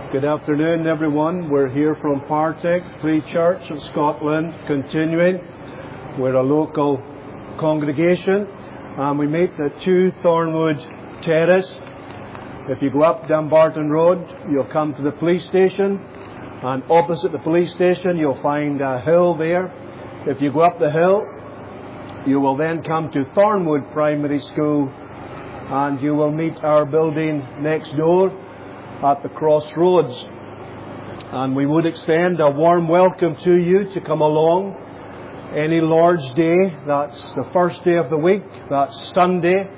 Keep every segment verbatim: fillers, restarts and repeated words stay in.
Good afternoon, everyone. We're here from Partick Free Church of Scotland, continuing. We're a local congregation, and we meet at two Thornwood Terrace. If you go up Dumbarton Road, you'll come to the police station, and opposite the police station, you'll find a hill there. If you go up the hill, you will then come to Thornwood Primary School, and you will meet our building next door at the crossroads. And we would extend a warm welcome to you to come along any Lord's Day. That's the first day of the week. That's Sunday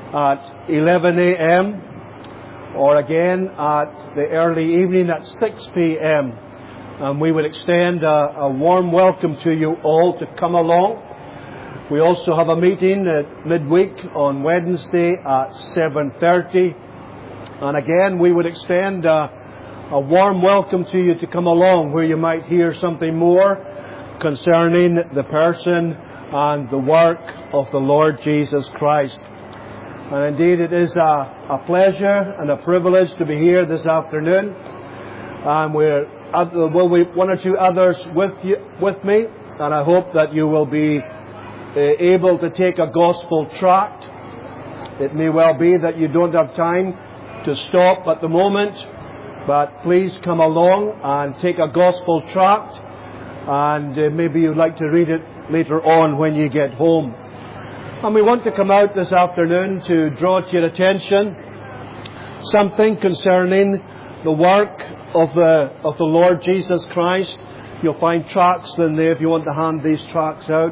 at eleven a.m. or again at the early evening at six p.m. And we would extend a, a warm welcome to you all to come along. We also have a meeting at midweek on Wednesday at seven thirty. And again, we would extend a, a warm welcome to you to come along, where you might hear something more concerning the person and the work of the Lord Jesus Christ. And indeed, it is a, a pleasure and a privilege to be here this afternoon. And we're well, we one or two others with you, with me, and I hope that you will be uh, able to take a gospel tract. It may well be that you don't have time to stop at the moment, but please come along and take a gospel tract, and uh, maybe you'd like to read it later on when you get home. And we want to come out this afternoon to draw to your attention something concerning the work of the of the Lord Jesus Christ. You'll find tracts in there if you want to hand these tracts out.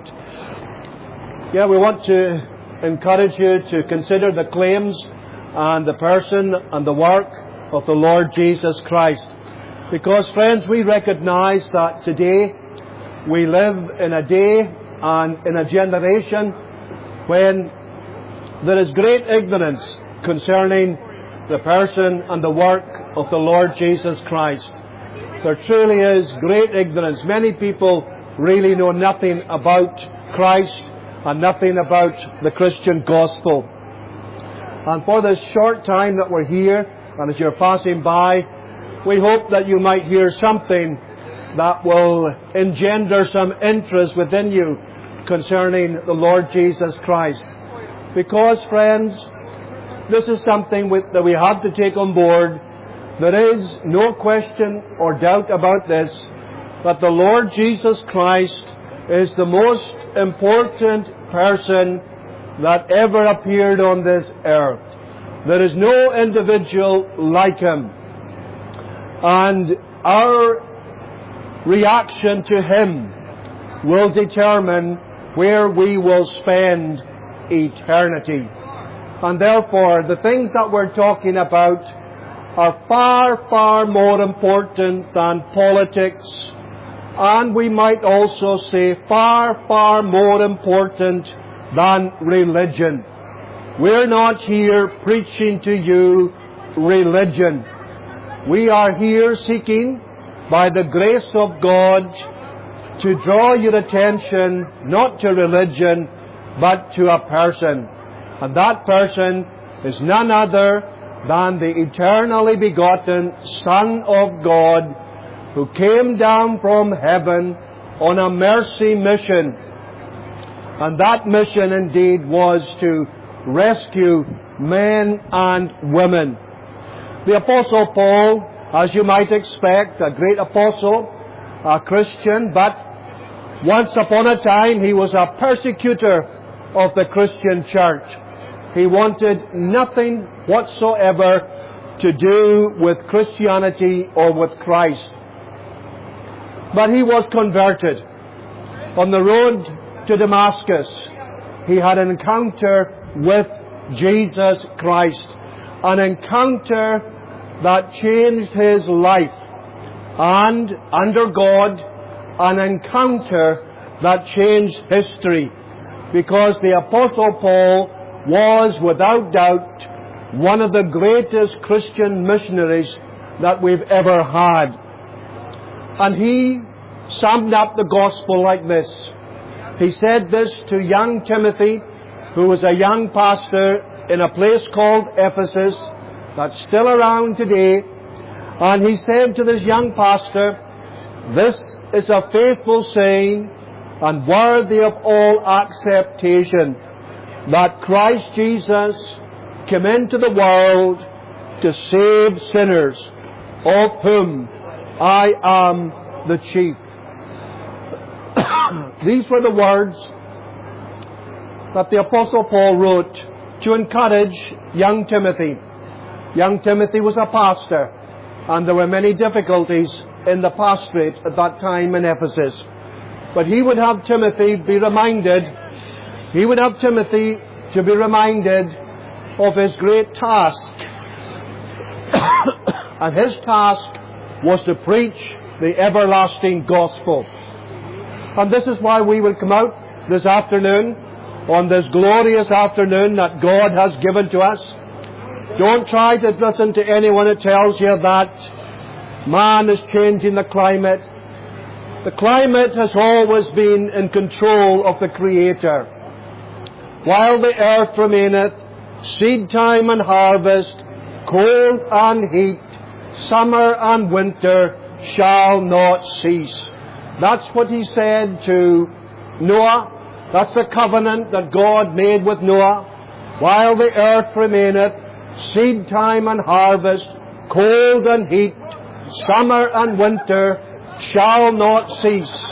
Yeah, we want to encourage you to consider the claims and the person and the work of the Lord Jesus Christ. Because, friends, we recognize that today we live in a day and in a generation when there is great ignorance concerning the person and the work of the Lord Jesus Christ. There truly is great ignorance. Many people really know nothing about Christ and nothing about the Christian gospel. And for this short time that we're here, and as you're passing by, we hope that you might hear something that will engender some interest within you concerning the Lord Jesus Christ. Because, friends, this is something that we have to take on board. There is no question or doubt about this, that the Lord Jesus Christ is the most important person that ever appeared on this earth. There is no individual like Him. And our reaction to Him will determine where we will spend eternity. And therefore, the things that we're talking about are far, far more important than politics. And we might also say far, far more important than religion. We're not here preaching to you religion. We are here seeking, by the grace of God, to draw your attention not to religion, but to a person. And that person is none other than the eternally begotten Son of God, who came down from heaven on a mercy mission. And that mission indeed was to rescue men and women. The Apostle Paul, as you might expect, a great apostle, a Christian, but once upon a time he was a persecutor of the Christian church. He wanted nothing whatsoever to do with Christianity or with Christ. But he was converted. On the road to Damascus, he had an encounter with Jesus Christ. An encounter that changed his life. And, under God, an encounter that changed history. Because the Apostle Paul was, without doubt, one of the greatest Christian missionaries that we've ever had. And he summed up the gospel like this. He said this to young Timothy, who was a young pastor in a place called Ephesus, that's still around today. And he said to this young pastor, "This is a faithful saying and worthy of all acceptation, that Christ Jesus came into the world to save sinners, of whom I am the chief." These were the words that the Apostle Paul wrote to encourage young Timothy. Young Timothy was a pastor, and there were many difficulties in the pastorate at that time in Ephesus. But he would have Timothy be reminded, he would have Timothy to be reminded of his great task. And his task was to preach the everlasting gospel. And this is why we will come out this afternoon, on this glorious afternoon that God has given to us. Don't try to listen to anyone who tells you that man is changing the climate. The climate has always been in control of the Creator. While the earth remaineth, seed time and harvest, cold and heat, summer and winter shall not cease. That's what he said to Noah. That's the covenant that God made with Noah. While the earth remaineth, seed time and harvest, cold and heat, summer and winter shall not cease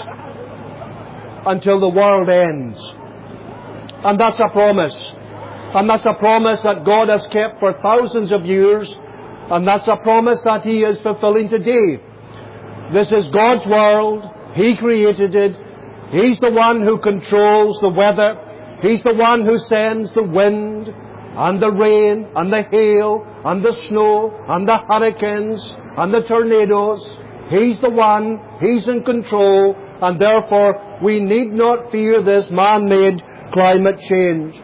until the world ends. And that's a promise. And that's a promise that God has kept for thousands of years. And that's a promise that He is fulfilling today. This is God's world. He created it. He's the one who controls the weather. He's the one who sends the wind and the rain and the hail and the snow and the hurricanes and the tornadoes. He's the one. He's in control. And therefore, we need not fear this man-made climate change.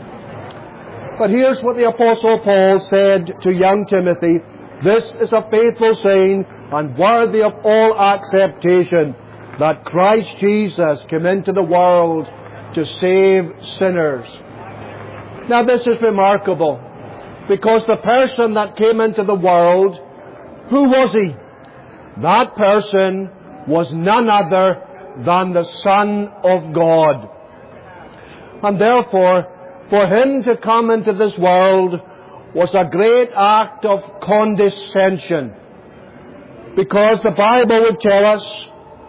But here's what the Apostle Paul said to young Timothy. "This is a faithful saying and worthy of all acceptation, that Christ Jesus came into the world to save sinners." Now this is remarkable, because the person that came into the world, who was He? That person was none other than the Son of God. And therefore, for Him to come into this world was a great act of condescension. Because the Bible would tell us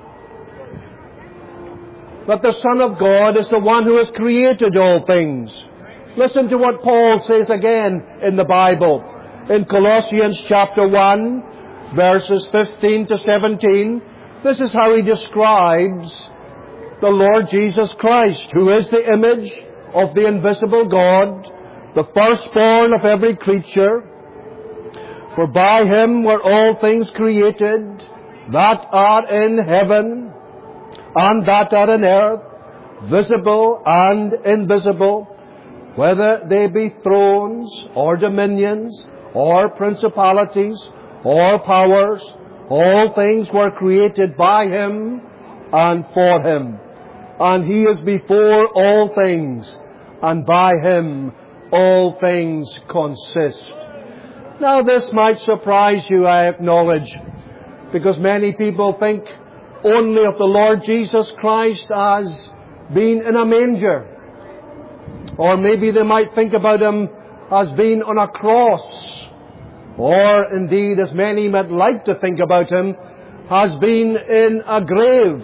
that the Son of God is the one who has created all things. Listen to what Paul says again in the Bible. In Colossians chapter one, verses fifteen to seventeen, this is how he describes the Lord Jesus Christ, who is the image of the invisible God, the firstborn of every creature. For by Him were all things created, that are in heaven and that are in earth, visible and invisible, whether they be thrones or dominions or principalities or powers. All things were created by Him and for Him. And He is before all things, and by Him all things consist. Now this might surprise you, I acknowledge, because many people think only of the Lord Jesus Christ as being in a manger. Or maybe they might think about Him as being on a cross. Or indeed, as many might like to think about Him, as being in a grave.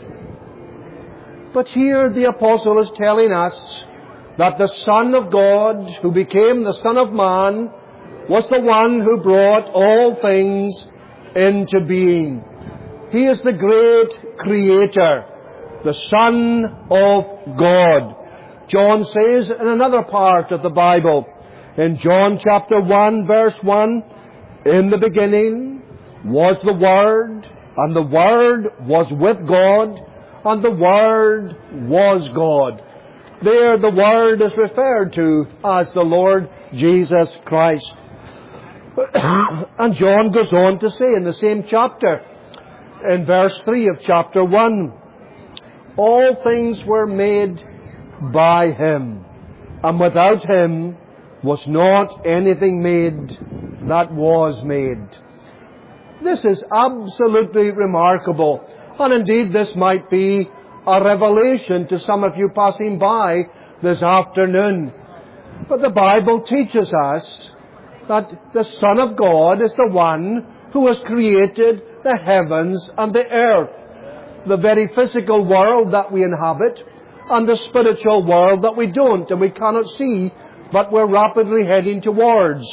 But here the Apostle is telling us that the Son of God, who became the Son of Man, was the one who brought all things into being. He is the great Creator, the Son of God. John says in another part of the Bible, in John chapter one, verse one, "In the beginning was the Word, and the Word was with God, and the Word was God." There the Word is referred to as the Lord Jesus Christ. And John goes on to say in the same chapter, in verse three of chapter one, "All things were made by Him, and without Him was not anything made that was made." This is absolutely remarkable. And indeed, this might be a revelation to some of you passing by this afternoon. But the Bible teaches us that the Son of God is the one who has created the heavens and the earth, the very physical world that we inhabit, and the spiritual world that we don't, and we cannot see, but we're rapidly heading towards.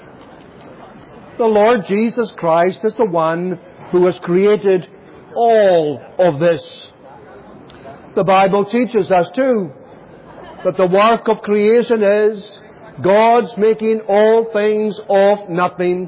The Lord Jesus Christ is the one who has created all of this. The Bible teaches us too that the work of creation is God's making all things of nothing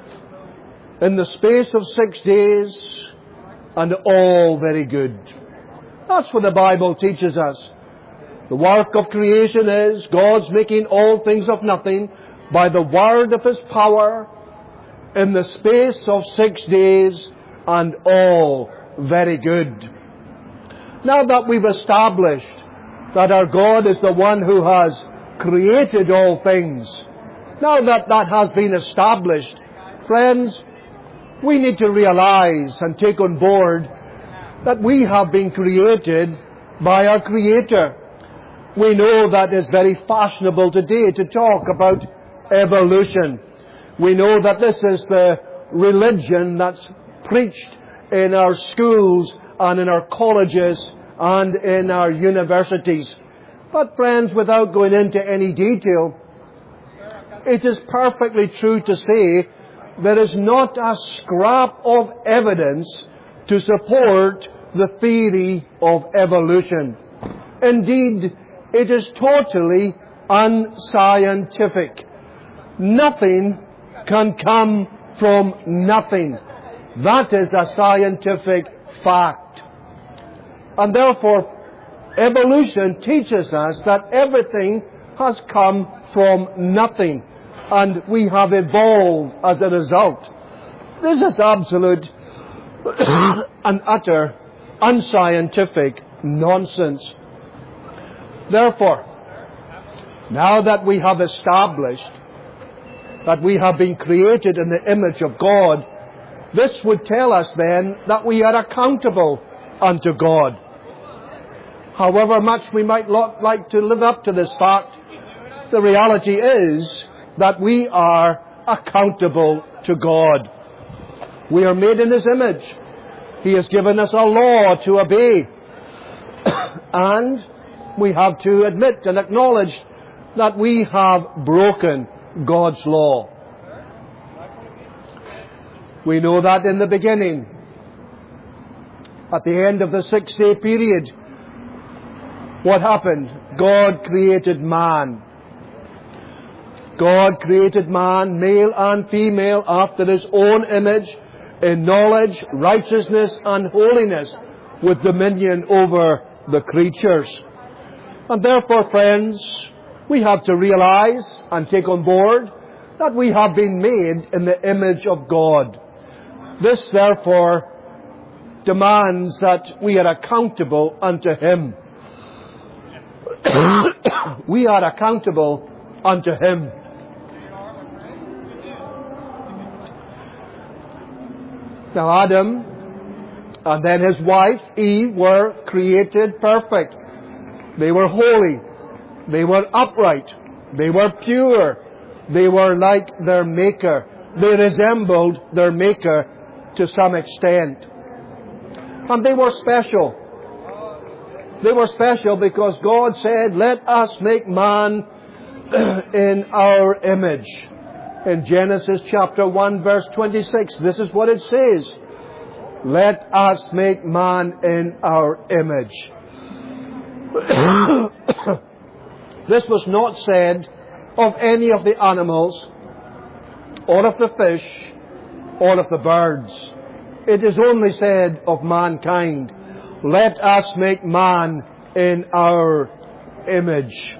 in the space of six days, and all very good. That's what the Bible teaches us. The work of creation is God's making all things of nothing by the word of His power in the space of six days, and all very good. Now that we've established that our God is the one who has created all things, now that that has been established, friends, we need to realize and take on board that we have been created by our Creator. We know that it's very fashionable today to talk about evolution. We know that this is the religion that's preached in our schools and in our colleges and in our universities. But friends, without going into any detail, it is perfectly true to say there is not a scrap of evidence to support the theory of evolution. Indeed, it is totally unscientific. Nothing can come from nothing. That is a scientific fact. And therefore, evolution teaches us that everything has come from nothing, and we have evolved as a result. This is absolute and utter unscientific nonsense. Therefore, now that we have established that we have been created in the image of God, this would tell us then that we are accountable unto God. However much we might not like to live up to this fact, the reality is that we are accountable to God. We are made in His image. He has given us a law to obey. And we have to admit and acknowledge that we have broken God's law. We know that in the beginning, at the end of the six-day period, what happened? God created man. God created man, male and female, after His own image, in knowledge, righteousness, and holiness, with dominion over the creatures. And therefore, friends, we have to realize and take on board that we have been made in the image of God. This, therefore, demands that we are accountable unto Him. We are accountable unto Him. Now Adam and then his wife Eve were created perfect. They were holy. They were upright. They were pure. They were like their Maker. They resembled their Maker to some extent. And they were special. They were special because God said, "Let us make man in our image." In Genesis chapter one verse twenty-six, this is what it says. "Let us make man in our image." This was not said of any of the animals, or of the fish, or of the birds. It is only said of mankind, "Let us make man in our image."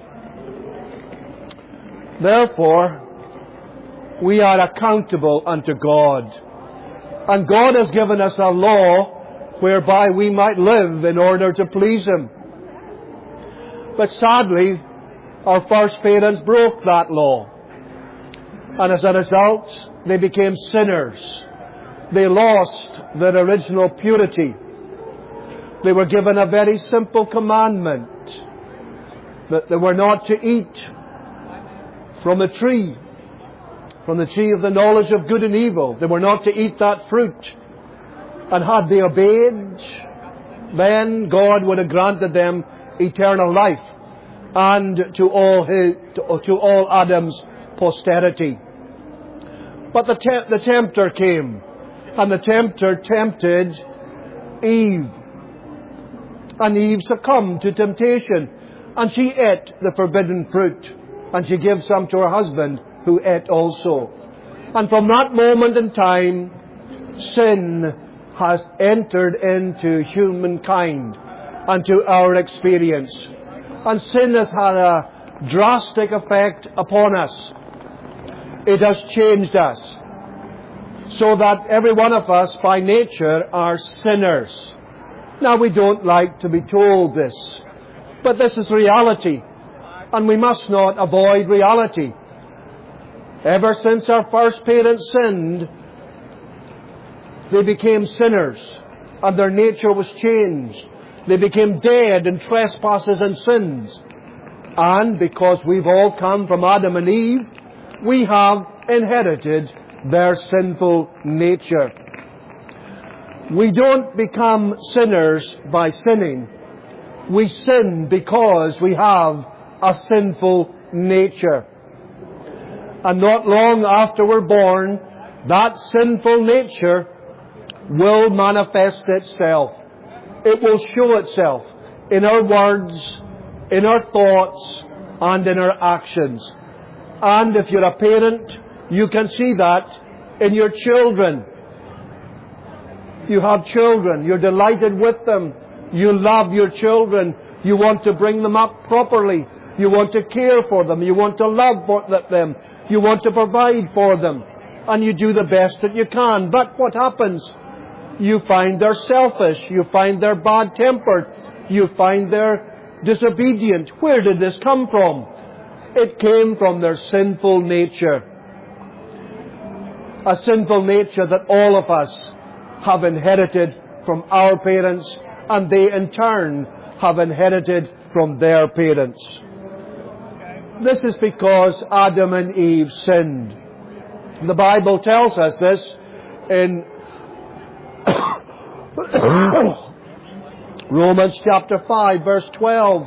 Therefore, we are accountable unto God. And God has given us a law whereby we might live in order to please Him. But sadly, our first parents broke that law. And as a result, they became sinners. they lost their original purity. They were given a very simple commandment, that they were not to eat from a tree, from the tree of the knowledge of good and evil. They were not to eat that fruit. And had they obeyed, then God would have granted them eternal life, and to all his, to, to all Adam's posterity. But the, te- the tempter came, and the tempter tempted Eve. And Eve succumbed to temptation, and she ate the forbidden fruit, and she gave some to her husband, who ate also. And from that moment in time, sin has entered into humankind and to our experience. And sin has had a drastic effect upon us. It has changed us, so that every one of us by nature are sinners. Now, we don't like to be told this, but this is reality, and we must not avoid reality. Ever since our first parents sinned, they became sinners, and their nature was changed. They became dead in trespasses and sins. And because we've all come from Adam and Eve, we have inherited their sinful nature. We don't become sinners by sinning. We sin because we have a sinful nature. And not long after we're born, that sinful nature will manifest itself. It will show itself in our words, in our thoughts, and in our actions. And if you're a parent, you can see that in your children. You have children. You're delighted with them. You love your children. You want to bring them up properly. You want to care for them. You want to love for them. You want to provide for them. And you do the best that you can. But what happens? You find they're selfish. You find they're bad-tempered. You find they're disobedient. Where did this come from? It came from their sinful nature. A sinful nature that all of us have inherited from our parents, and they in turn have inherited from their parents. This is because Adam and Eve sinned. The Bible tells us this in Romans chapter five, verse twelve.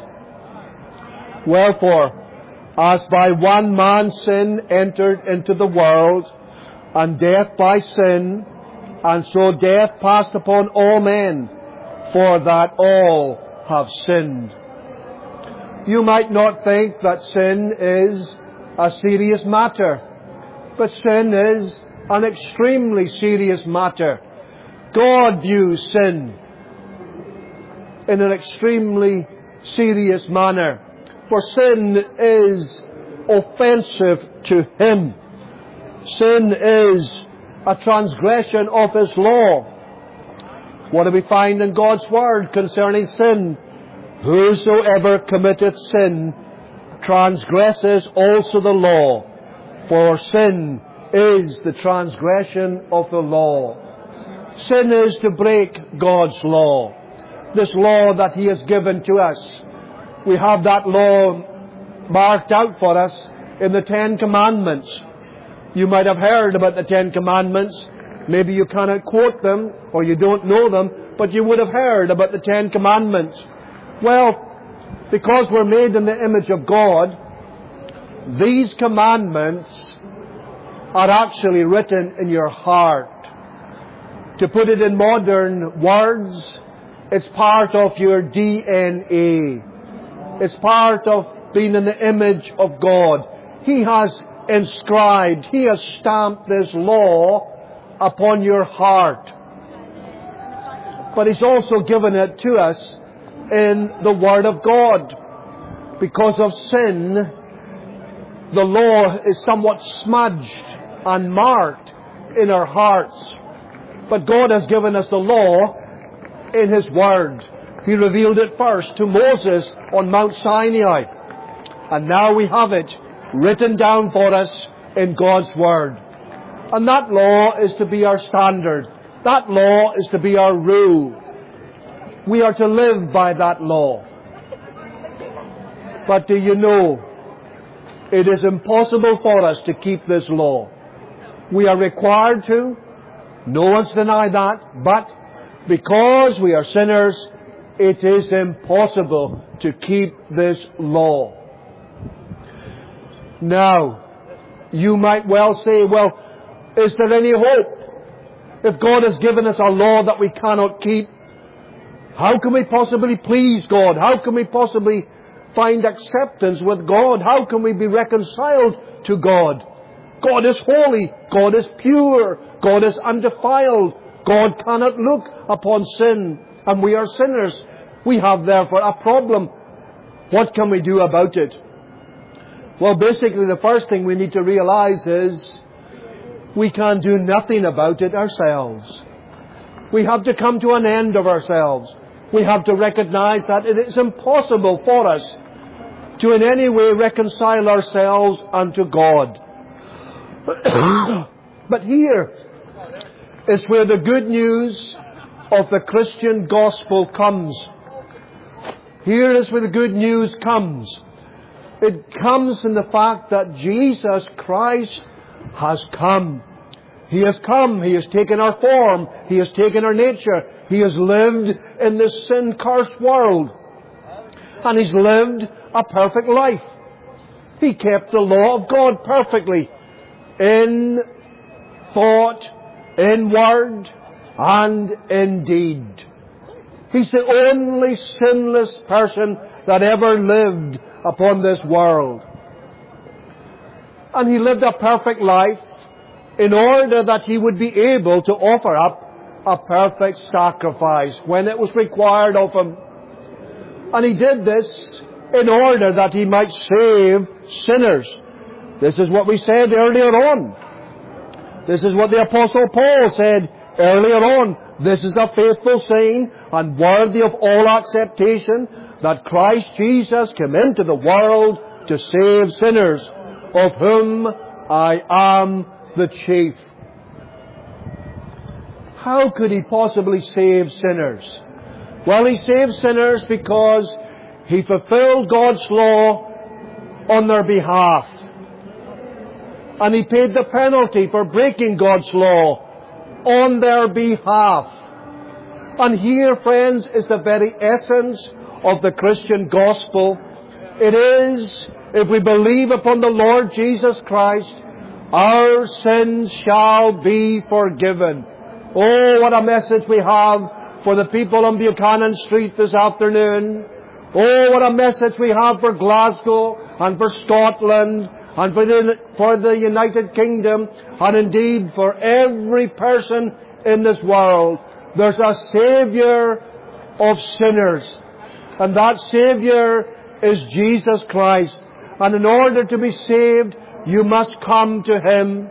Wherefore, as by one man sin entered into the world, and death by sin, and so death passed upon all men, for that all have sinned. You might not think that sin is a serious matter, but sin is an extremely serious matter. God views sin in an extremely serious manner, for sin is offensive to Him. Sin is a transgression of His law. What do we find in God's Word concerning sin? Whosoever committeth sin transgresses also the law, for sin is the transgression of the law. Sin is to break God's law, this law that He has given to us. We have that law marked out for us in the Ten Commandments. You might have heard about the Ten Commandments. Maybe you cannot quote them, or you don't know them, but you would have heard about the Ten Commandments. Well, because we're made in the image of God, these commandments are actually written in your heart. To put it in modern words, it's part of your D N A. It's part of being in the image of God. He has inscribed, He has stamped this law upon your heart. But He's also given it to us in the Word of God. Because of sin, the law is somewhat smudged and marked in our hearts. But God has given us the law in His Word. He revealed it first to Moses on Mount Sinai. And now we have it written down for us in God's Word. And that law is to be our standard. That law is to be our rule. We are to live by that law. But do you know, it is impossible for us to keep this law. We are required to. No one's denied that. But because we are sinners, it is impossible to keep this law. Now, you might well say, well, is there any hope? If God has given us a law that we cannot keep, how can we possibly please God? How can we possibly find acceptance with God? How can we be reconciled to God? God is holy. God is pure. God is undefiled. God cannot look upon sin. And we are sinners. We have therefore a problem. What can we do about it? Well, basically the first thing we need to realize is we can do nothing about it ourselves. We have to come to an end of ourselves. We have to recognize that it is impossible for us to in any way reconcile ourselves unto God. But here is where the good news of the Christian gospel comes. Here is where the good news comes. It comes in the fact that Jesus Christ has come. He has come. He has taken our form. He has taken our nature. He has lived in this sin-cursed world. And He's lived a perfect life. He kept the law of God perfectly. In thought, in word, and in deed. He's the only sinless person that ever lived upon this world. And He lived a perfect life in order that He would be able to offer up a perfect sacrifice when it was required of Him. And He did this in order that He might save sinners. This is what we said earlier on. This is what the Apostle Paul said earlier on. This is a faithful saying and worthy of all acceptation, that Christ Jesus came into the world to save sinners, of whom I am the chief. How could He possibly save sinners? Well, He saved sinners because He fulfilled God's law on their behalf. And He paid the penalty for breaking God's law on their behalf. And here, friends, is the very essence of the Christian gospel. It is, if we believe upon the Lord Jesus Christ, our sins shall be forgiven. Oh, what a message we have for the people on Buchanan Street this afternoon. Oh, what a message we have for Glasgow and for Scotland and for the, for the United Kingdom, and indeed for every person in this world. There's a Saviour of sinners, and that Saviour is Jesus Christ. And in order to be saved, you must come to Him.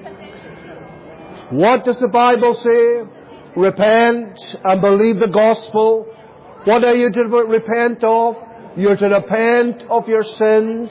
What does the Bible say? Repent and believe the gospel. What are you to repent of? You're to repent of your sins.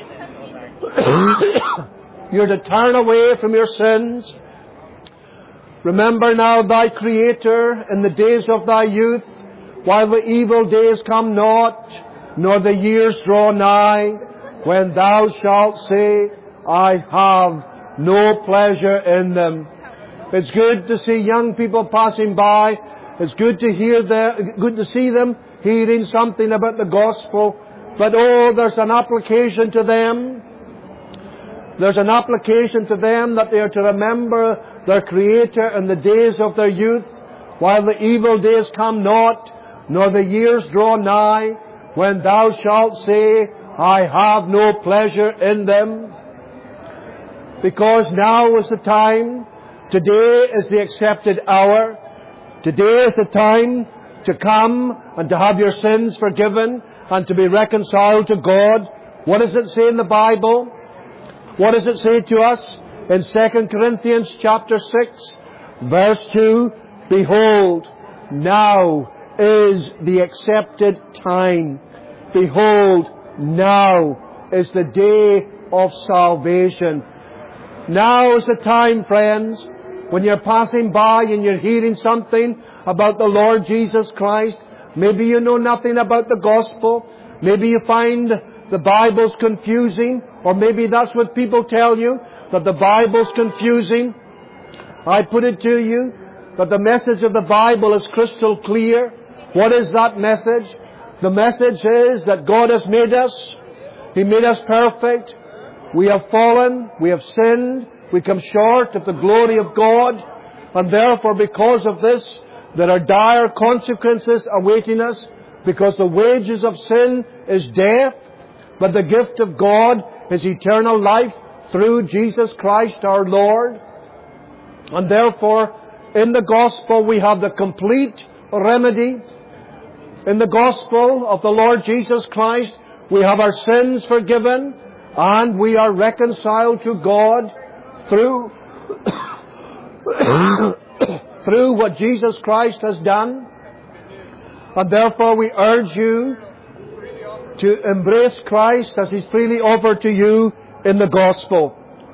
You're to turn away from your sins. Remember now thy Creator in the days of thy youth, while the evil days come not, nor the years draw nigh, when thou shalt say, I have no pleasure in them. It's good to see young people passing by. It's good to hear them, good to see them hearing something about the gospel. But oh, there's an application to them. There's an application to them that they are to remember their Creator in the days of their youth, while the evil days come not, nor the years draw nigh, when thou shalt say, I have no pleasure in them. Because now is the time, today is the accepted hour, today is the time to come and to have your sins forgiven and to be reconciled to God. What does it say in the Bible? What does it say to us? In Second Corinthians chapter six, verse two, Behold, now is the accepted time. Behold, now is the day of salvation. Now is the time, friends, when you're passing by and you're hearing something about the Lord Jesus Christ. Maybe you know nothing about the gospel. Maybe you find the Bible's confusing, or maybe that's what people tell you, that the Bible's confusing. I put it to you that the message of the Bible is crystal clear. What is that message? The message is that God has made us. He made us perfect. We have fallen. We have sinned. We come short of the glory of God. And therefore, because of this, there are dire consequences awaiting us, because the wages of sin is death, but the gift of God is eternal life through Jesus Christ our Lord. And therefore, in the gospel we have the complete remedy. In the gospel of the Lord Jesus Christ, we have our sins forgiven, and we are reconciled to God through through what Jesus Christ has done. And therefore we urge you to embrace Christ as He's freely offered to you in the gospel.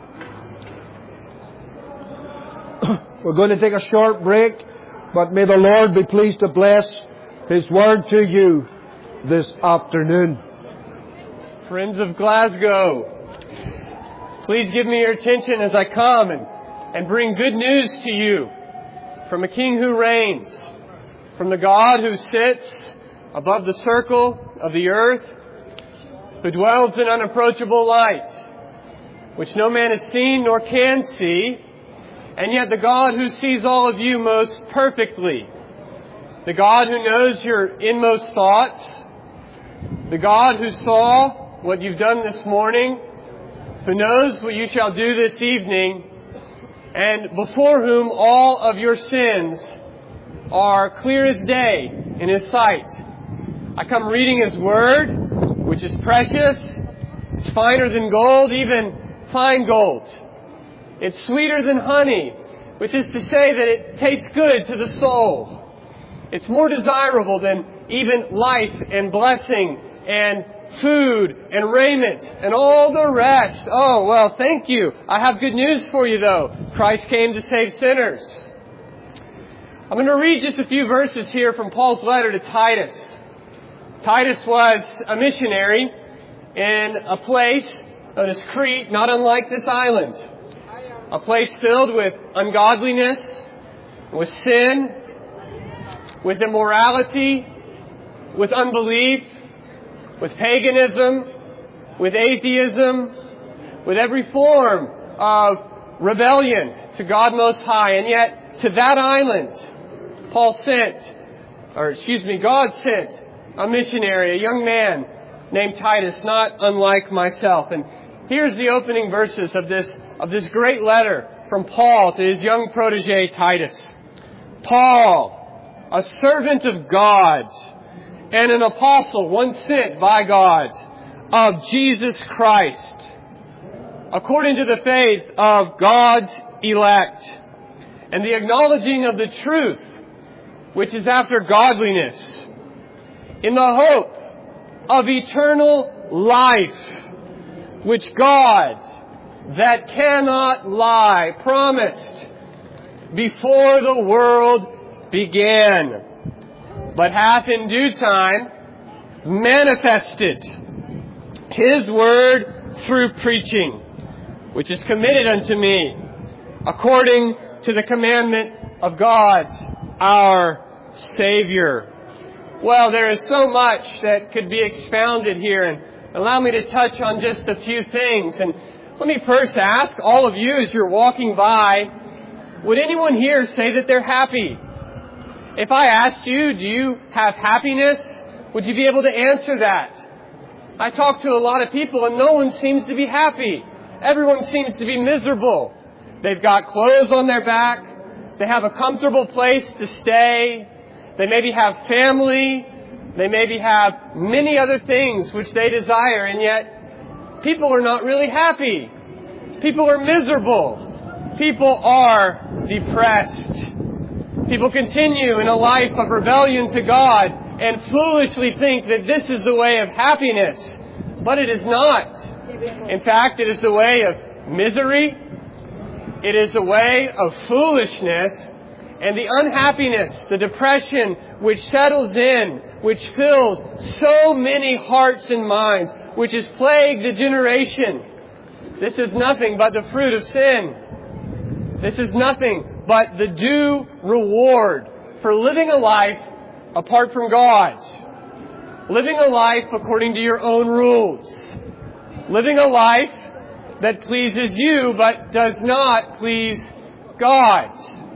We're going to take a short break, but may the Lord be pleased to bless His word to you this afternoon. Friends of Glasgow, please give me your attention as I come and, and bring good news to you from a King who reigns, from the God who sits above the circle of the earth, who dwells in unapproachable light, which no man has seen nor can see, and yet the God who sees all of you most perfectly, the God who knows your inmost thoughts, the God who saw what you've done this morning, who knows what you shall do this evening, and before whom all of your sins are clear as day in His sight. I come reading His Word, which is precious. It's finer than gold, even fine gold. It's sweeter than honey, which is to say that it tastes good to the soul. It's more desirable than even life and blessing and food and raiment and all the rest. Oh, well, thank you. I have good news for you, though. Christ came to save sinners. I'm going to read just a few verses here from Paul's letter to Titus. Titus was a missionary in a place known as Crete, not unlike this island. A place filled with ungodliness, with sin, with immorality, with unbelief, with paganism, with atheism, with every form of rebellion to God Most High. And yet, to that island, Paul sent, or excuse me, God sent a missionary, a young man named Titus, not unlike myself. And here's the opening verses of this, of this great letter from Paul to his young protege, Titus. Paul, a servant of God, and an apostle, one sent by God, of Jesus Christ, according to the faith of God's elect, and the acknowledging of the truth, which is after godliness, in the hope of eternal life, which God, that cannot lie, promised before the world began, but hath in due time manifested His word through preaching, which is committed unto me, according to the commandment of God, our Savior. Well, there is so much that could be expounded here, and allow me to touch on just a few things. And let me first ask all of you as you're walking by, would anyone here say that they're happy? If I asked you, do you have happiness? Would you be able to answer that? I talk to a lot of people and no one seems to be happy. Everyone seems to be miserable. They've got clothes on their back. They have a comfortable place to stay. They maybe have family. They maybe have many other things which they desire, and yet people are not really happy. People are miserable. People are depressed. People continue in a life of rebellion to God and foolishly think that this is the way of happiness. But it is not. In fact, it is the way of misery. It is a way of foolishness and the unhappiness, the depression which settles in, which fills so many hearts and minds, which has plagued the generation. This is nothing but the fruit of sin. This is nothing but the due reward for living a life apart from God. Living a life according to your own rules. Living a life that pleases you but does not please God.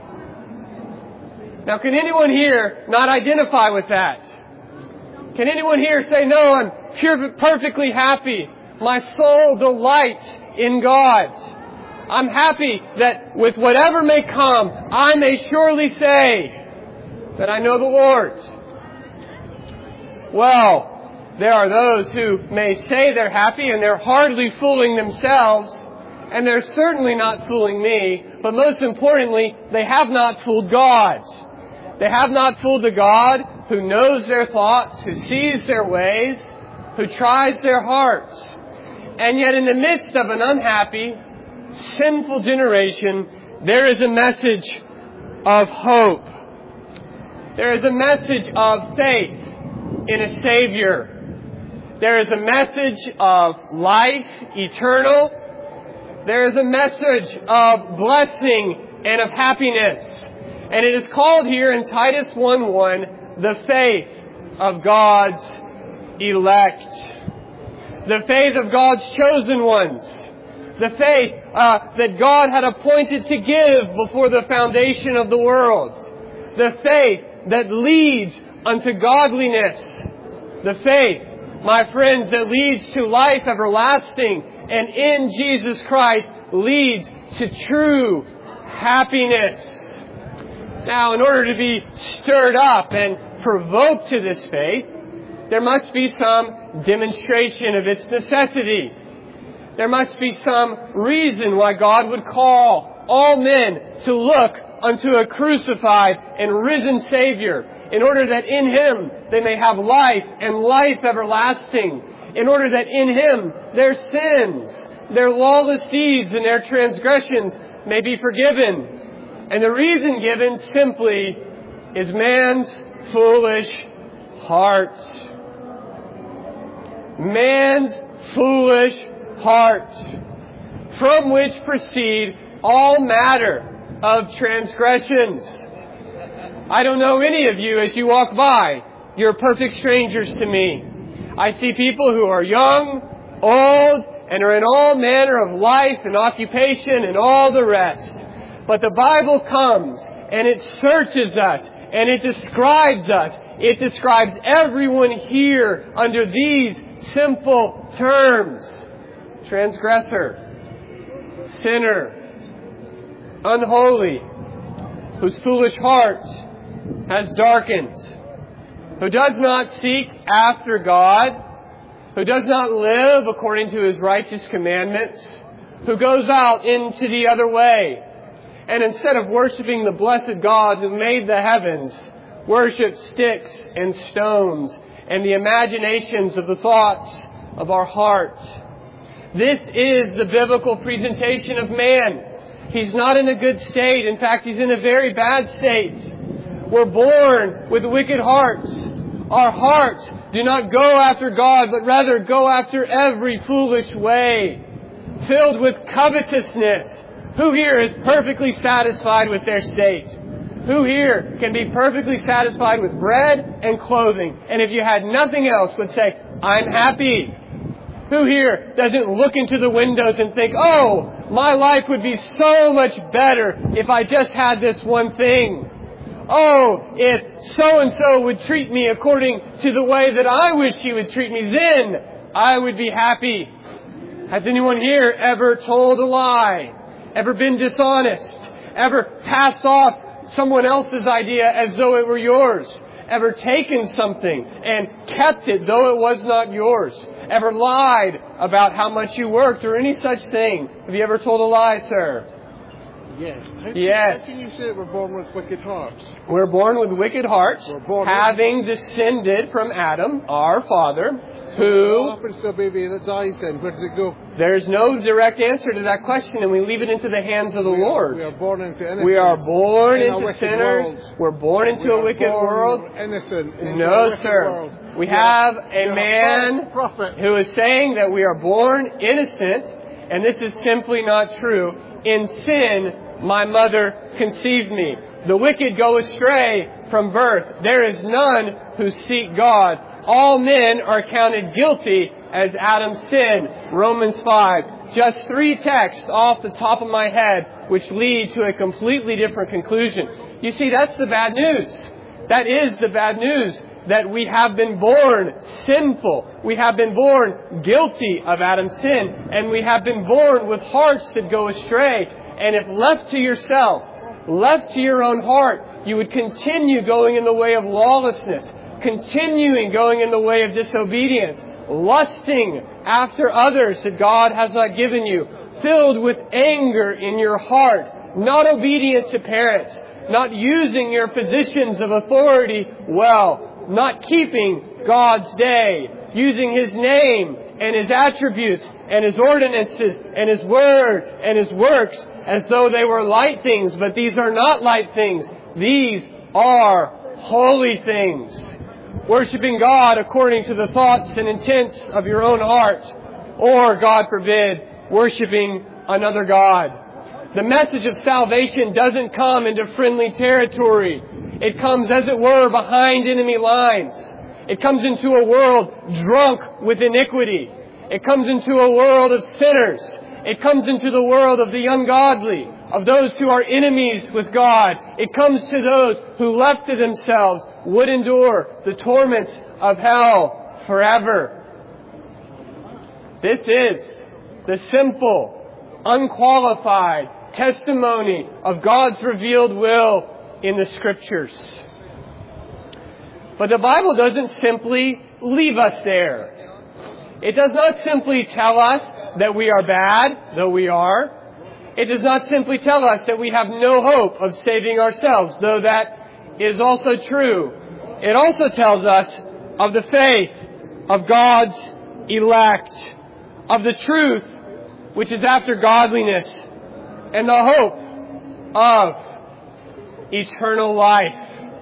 Now, can anyone here not identify with that? Can anyone here say, no, I'm pure, perfectly happy. My soul delights in God. I'm happy that with whatever may come, I may surely say that I know the Lord. Well, there are those who may say they're happy and they're hardly fooling themselves, and they're certainly not fooling me, but most importantly, they have not fooled God. They have not fooled the God who knows their thoughts, who sees their ways, who tries their hearts. And yet in the midst of an unhappy, sinful generation, there is a message of hope. There is a message of faith in a Savior. There is a message of life eternal. There is a message of blessing and of happiness. And it is called here in Titus one one, the faith of God's elect. The faith of God's chosen ones. The faith uh, that God had appointed to give before the foundation of the world. The faith that leads unto godliness. The faith, my friends, that leads to life everlasting and in Jesus Christ leads to true happiness. Now, in order to be stirred up and provoked to this faith, there must be some demonstration of its necessity. There must be some reason why God would call all men to look unto a crucified and risen Savior, in order that in Him they may have life and life everlasting, in order that in Him their sins, their lawless deeds and their transgressions may be forgiven. And the reason given simply is man's foolish heart. Man's foolish heart, from which proceed all matter of transgressions. I don't know any of you as you walk by. You're perfect strangers to me. I see people who are young, old, and are in all manner of life and occupation and all the rest. But the Bible comes and it searches us and it describes us. It describes everyone here under these simple terms. Transgressor, sinner, unholy, whose foolish heart has darkened, who does not seek after God, who does not live according to His righteous commandments, who goes out into the other way, and instead of worshiping the blessed God who made the heavens, worship sticks and stones and the imaginations of the thoughts of our heart. This is the biblical presentation of man. He's not in a good state. In fact, he's in a very bad state. We're born with wicked hearts. Our hearts do not go after God, but rather go after every foolish way, filled with covetousness. Who here is perfectly satisfied with their state? Who here can be perfectly satisfied with bread and clothing, and if you had nothing else would say, I'm happy? Who here doesn't look into the windows and think, oh, my life would be so much better if I just had this one thing? Oh, if so-and-so would treat me according to the way that I wish he would treat me, then I would be happy. Has anyone here ever told a lie? Ever been dishonest? Ever passed off someone else's idea as though it were yours? Ever taken something and kept it though it was not yours? Ever lied about how much you worked or any such thing? Have you ever told a lie, sir? Yes. How yes. How can you say that we're born with wicked hearts? We're born with wicked hearts, We're born having with... descended from Adam, our father. Who? What happens to a baby that dies then? Where does it go? There's no direct answer to that question, and we leave it into the hands of the We are- Lord. We are born into innocence. We are born in a into wicked sinners. world. We're born into We a are wicked born world. Innocent. into a No, wicked sir. world. We You are- have you a are man false prophet. who is saying that we are born innocent, and this is simply not true. In sin, my mother conceived me. The wicked go astray from birth. There is none who seek God. All men are counted guilty as Adam sinned. Romans five. Just three texts off the top of my head which lead to a completely different conclusion. You see, that's the bad news. That is the bad news. That we have been born sinful. We have been born guilty of Adam's sin. And we have been born with hearts that go astray. And if left to yourself, left to your own heart, you would continue going in the way of lawlessness, continuing going in the way of disobedience, lusting after others that God has not given you, filled with anger in your heart, not obedient to parents, not using your positions of authority well, not keeping God's day, using His name and His attributes and His ordinances and His word and His works as though they were light things, but these are not light things. These are holy things. Worshipping God according to the thoughts and intents of your own heart, or, God forbid, worshipping another God. The message of salvation doesn't come into friendly territory. It comes, as it were, behind enemy lines. It comes into a world drunk with iniquity. It comes into a world of sinners. It comes into the world of the ungodly, of those who are enemies with God. It comes to those who left to themselves would endure the torments of hell forever. This is the simple, unqualified testimony of God's revealed will in the Scriptures. But the Bible doesn't simply leave us there. It does not simply tell us that we are bad, though we are. It does not simply tell us that we have no hope of saving ourselves, though that is also true. It also tells us of the faith of God's elect, of the truth which is after godliness, and the hope of eternal life.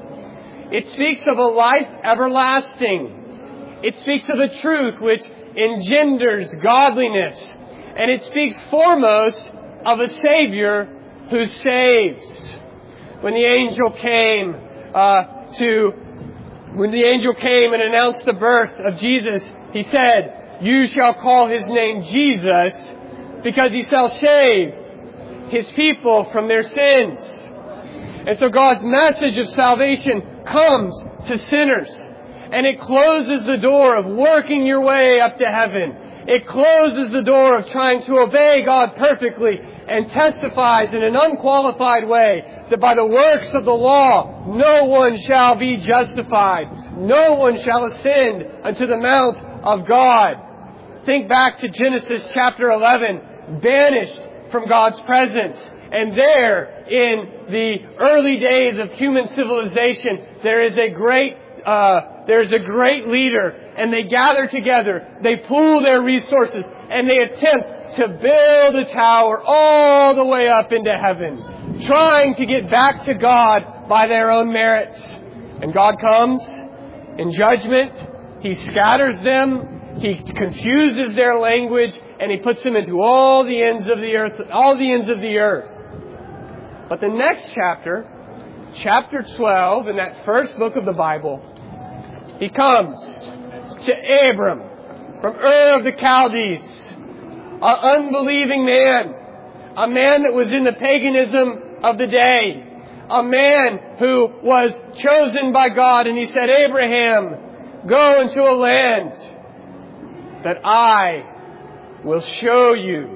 It speaks of a life everlasting. It speaks of a truth which engenders godliness. And it speaks foremost of a Savior who saves. When the angel came uh, to, when the angel came and announced the birth of Jesus, he said, "You shall call His name Jesus, because He shall save His people from their sins." And so God's message of salvation comes to sinners. And it closes the door of working your way up to heaven. It closes the door of trying to obey God perfectly, and testifies in an unqualified way that by the works of the law no one shall be justified. No one shall ascend unto the mount of God. Think back to Genesis chapter eleven, banished from God's presence. And there, in the early days of human civilization, there is a great Uh, there's a great leader, and they gather together, they pool their resources, and they attempt to build a tower all the way up into heaven, trying to get back to God by their own merits. And God comes in judgment. He scatters them. He confuses their language, and He puts them into all the ends of the earth, all the ends of the earth. But the next chapter, chapter twelve, in that first book of the Bible, He comes to Abram from Ur of the Chaldees, an unbelieving man, a man that was in the paganism of the day, a man who was chosen by God, and He said, "Abraham, go into a land that I will show you."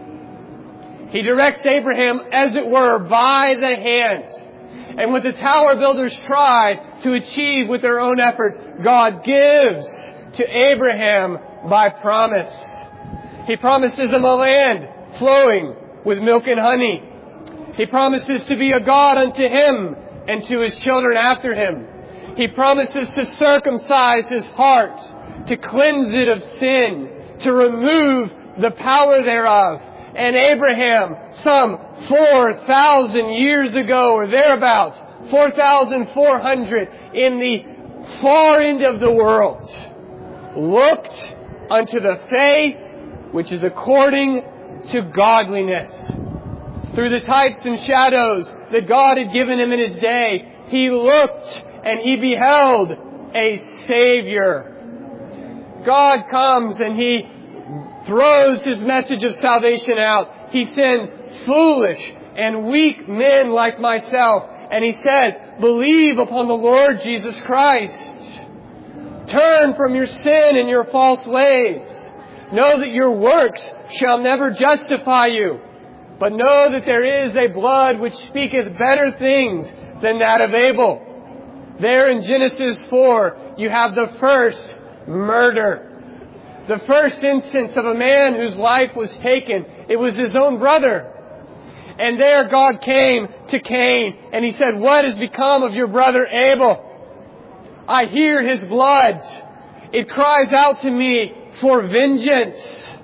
He directs Abraham, as it were, by the hand. And what the tower builders tried to achieve with their own efforts, God gives to Abraham by promise. He promises him a land flowing with milk and honey. He promises to be a God unto him and to his children after him. He promises to circumcise his heart, to cleanse it of sin, to remove the power thereof. And Abraham, some four thousand years ago or thereabouts, four thousand four hundred in the far end of the world, looked unto the faith which is according to godliness. Through the types and shadows that God had given him in his day, he looked and he beheld a Savior. God comes and He throws His message of salvation out. He sends foolish and weak men like myself. And He says, believe upon the Lord Jesus Christ. Turn from your sin and your false ways. Know that your works shall never justify you. But know that there is a blood which speaketh better things than that of Abel. There in Genesis four, you have the first murder. The first instance of a man whose life was taken. It was his own brother. And there God came to Cain and He said, what has become of your brother Abel? I hear his blood. It cries out to me for vengeance.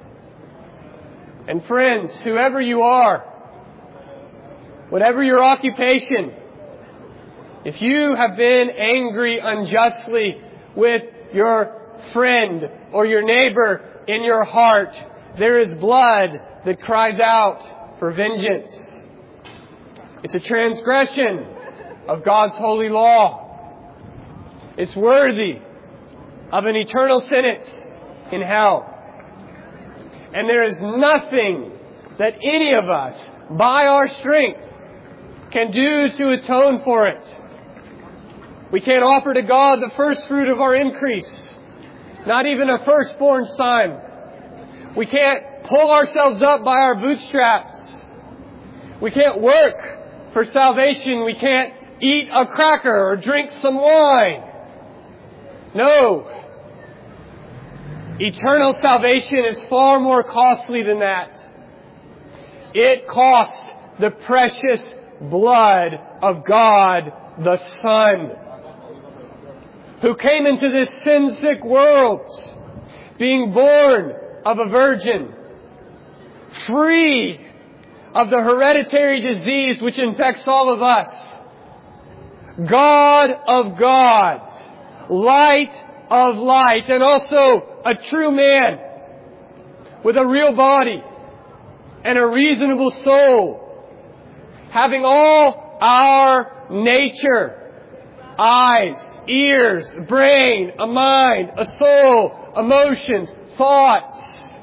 And friends, whoever you are, whatever your occupation, if you have been angry unjustly with your friend or your neighbor in your heart, there is blood that cries out for vengeance. It's a transgression of God's holy law. It's worthy of an eternal sentence in hell. And there is nothing that any of us, by our strength, can do to atone for it. We can't offer to God the first fruit of our increase. Not even a firstborn son. We can't pull ourselves up by our bootstraps. We can't work for salvation. We can't eat a cracker or drink some wine. No. Eternal salvation is far more costly than that. It costs the precious blood of God the Son, who came into this sin-sick world, being born of a virgin, free of the hereditary disease which infects all of us. God of God, light of light, and also a true man with a real body and a reasonable soul, having all our nature, eyes, ears, brain, a mind, a soul, emotions, thoughts.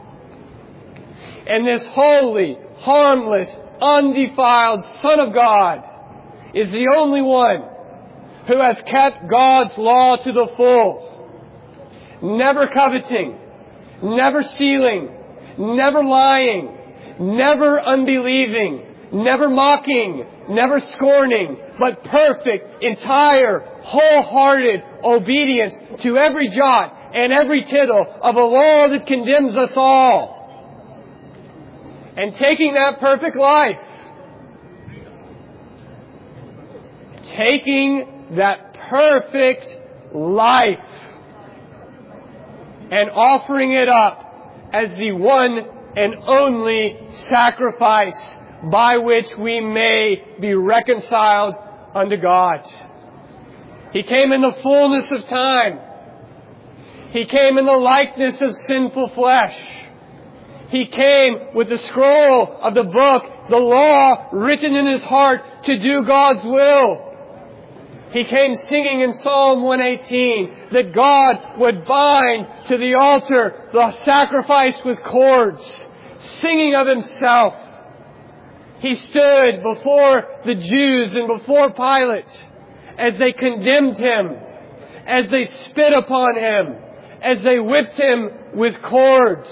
And this holy, harmless, undefiled Son of God is the only one who has kept God's law to the full. Never coveting, never stealing, never lying, never unbelieving, never mocking, never scorning, but perfect, entire, wholehearted obedience to every jot and every tittle of a law that condemns us all. And taking that perfect life, taking that perfect life and offering it up as the one and only sacrifice by which we may be reconciled unto God. He came in the fullness of time. He came in the likeness of sinful flesh. He came with the scroll of the book, the law written in His heart to do God's will. He came singing in Psalm one eighteen that God would bind to the altar the sacrifice with cords, singing of Himself. He stood before the Jews and before Pilate as they condemned Him, as they spit upon Him, as they whipped Him with cords.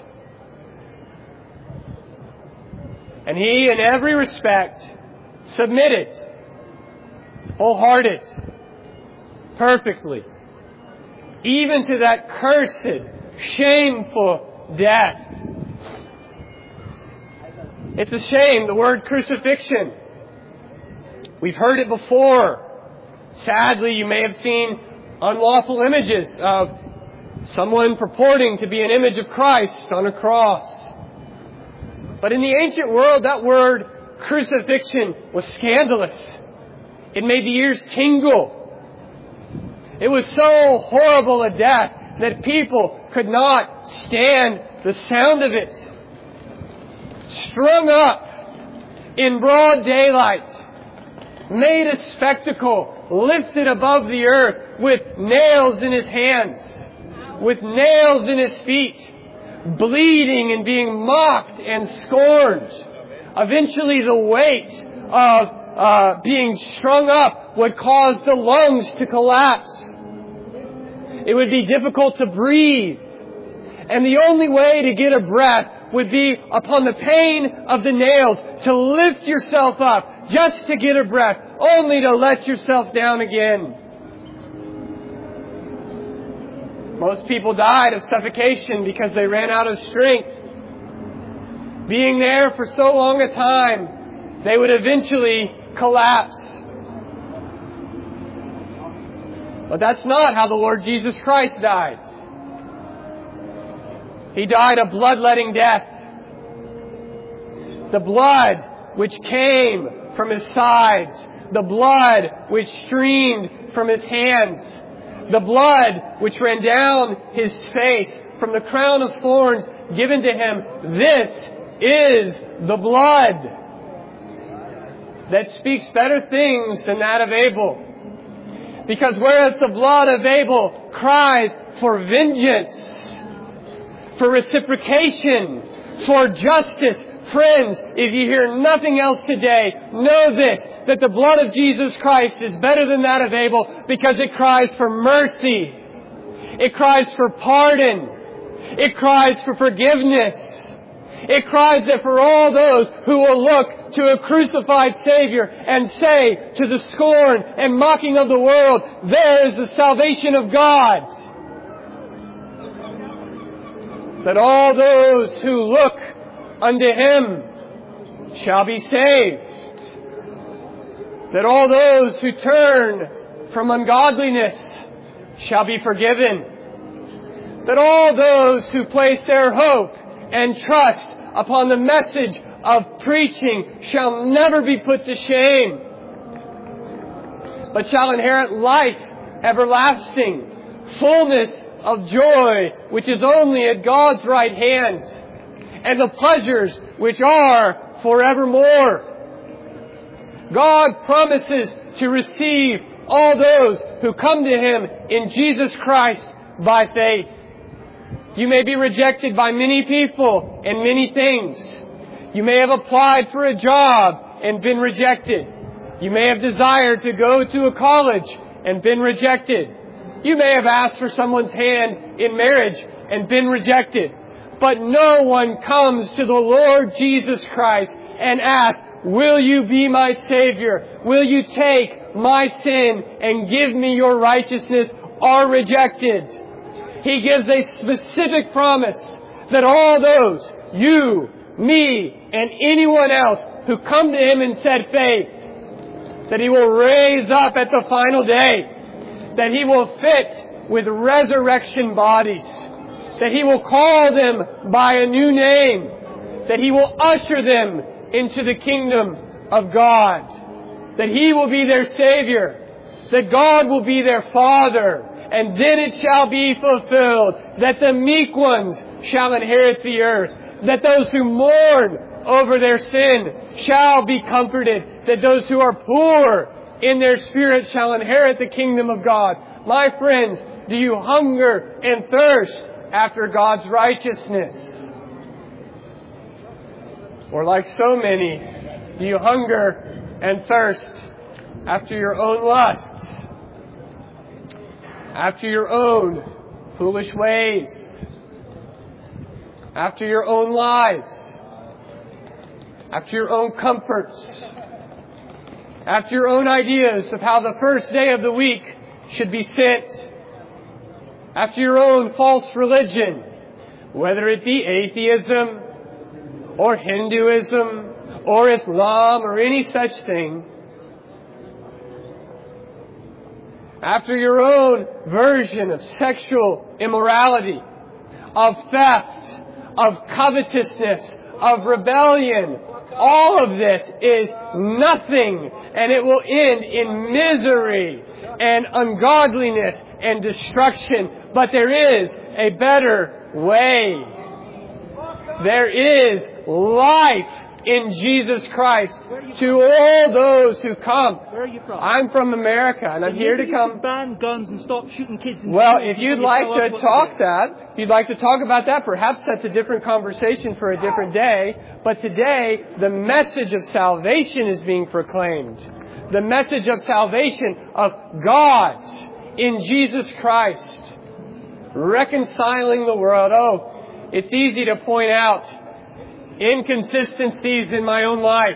And He, in every respect, submitted, wholehearted, perfectly, even to that cursed, shameful death. It's a shame, the word crucifixion. We've heard it before. Sadly, you may have seen unlawful images of someone purporting to be an image of Christ on a cross. But in the ancient world, that word crucifixion was scandalous. It made the ears tingle. It was so horrible a death that people could not stand the sound of it. Strung up in broad daylight, made a spectacle, lifted above the earth with nails in his hands, with nails in his feet, bleeding and being mocked and scorned. Eventually the weight of uh, being strung up would cause the lungs to collapse. It would be difficult to breathe. And the only way to get a breath would be upon the pain of the nails, to lift yourself up just to get a breath, only to let yourself down again. Most people died of suffocation because they ran out of strength. Being there for so long a time, they would eventually collapse. But that's not how the Lord Jesus Christ died. He died a bloodletting death. The blood which came from His sides, the blood which streamed from His hands, the blood which ran down His face from the crown of thorns given to Him. This is the blood that speaks better things than that of Abel. Because whereas the blood of Abel cries for vengeance, for reciprocation, for justice, friends, if you hear nothing else today, know this, that the blood of Jesus Christ is better than that of Abel because it cries for mercy. It cries for pardon. It cries for forgiveness. It cries that for all those who will look to a crucified Savior and say to the scorn and mocking of the world, there is the salvation of God. That all those who look unto Him shall be saved. That all those who turn from ungodliness shall be forgiven. That all those who place their hope and trust upon the message of preaching shall never be put to shame, but shall inherit life everlasting, fullness of joy, which is only at God's right hand, and the pleasures which are forevermore. God promises to receive all those who come to Him in Jesus Christ by faith. You may be rejected by many people and many things. You may have applied for a job and been rejected. You may have desired to go to a college and been rejected. You may have asked for someone's hand in marriage and been rejected. But no one comes to the Lord Jesus Christ and asks, will you be my Savior? Will you take my sin and give me your righteousness? Are rejected. He gives a specific promise that all those, you, me, and anyone else who come to Him in said faith, that He will raise up at the final day, that He will fit with resurrection bodies, that He will call them by a new name, that He will usher them into the kingdom of God, that He will be their Savior, that God will be their Father, and then it shall be fulfilled that the meek ones shall inherit the earth, that those who mourn over their sin shall be comforted, that those who are poor in their spirit shall inherit the kingdom of God. My friends, do you hunger and thirst after God's righteousness? Or like so many, do you hunger and thirst after your own lusts? After your own foolish ways, after your own lives, after your own comforts, after your own ideas of how the first day of the week should be spent, after your own false religion, whether it be atheism or Hinduism or Islam or any such thing. after your own version of sexual immorality, of theft, of covetousness, of rebellion. All of this is nothing, and it will end in misery and ungodliness and destruction. But there is a better way. There is life in Jesus Christ to all those who come. Where are you from? I'm from America, and I'm here to come. Ban guns and stop shooting kids. In Well, schools if you'd and like tell us to what talk do. that, if you'd like to talk about that, perhaps that's a different conversation for a different day. But today, the message of salvation is being proclaimed. The message of salvation of God in Jesus Christ, reconciling the world. Oh, it's easy to point out inconsistencies in my own life,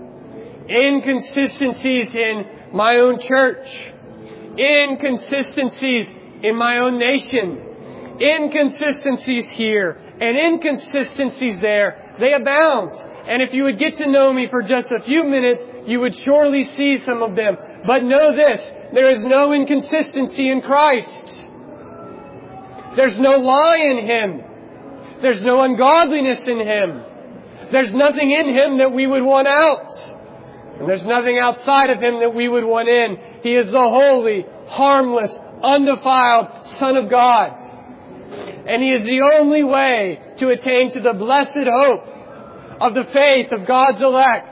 inconsistencies in my own church, inconsistencies in my own nation, inconsistencies here and inconsistencies there. They abound. And if you would get to know me for just a few minutes, you would surely see some of them. But know this, there is no inconsistency in Christ. There's no lie in Him. There's no ungodliness in Him. There's nothing in Him that we would want out. And there's nothing outside of Him that we would want in. He is the holy, harmless, undefiled Son of God. And He is the only way to attain to the blessed hope of the faith of God's elect,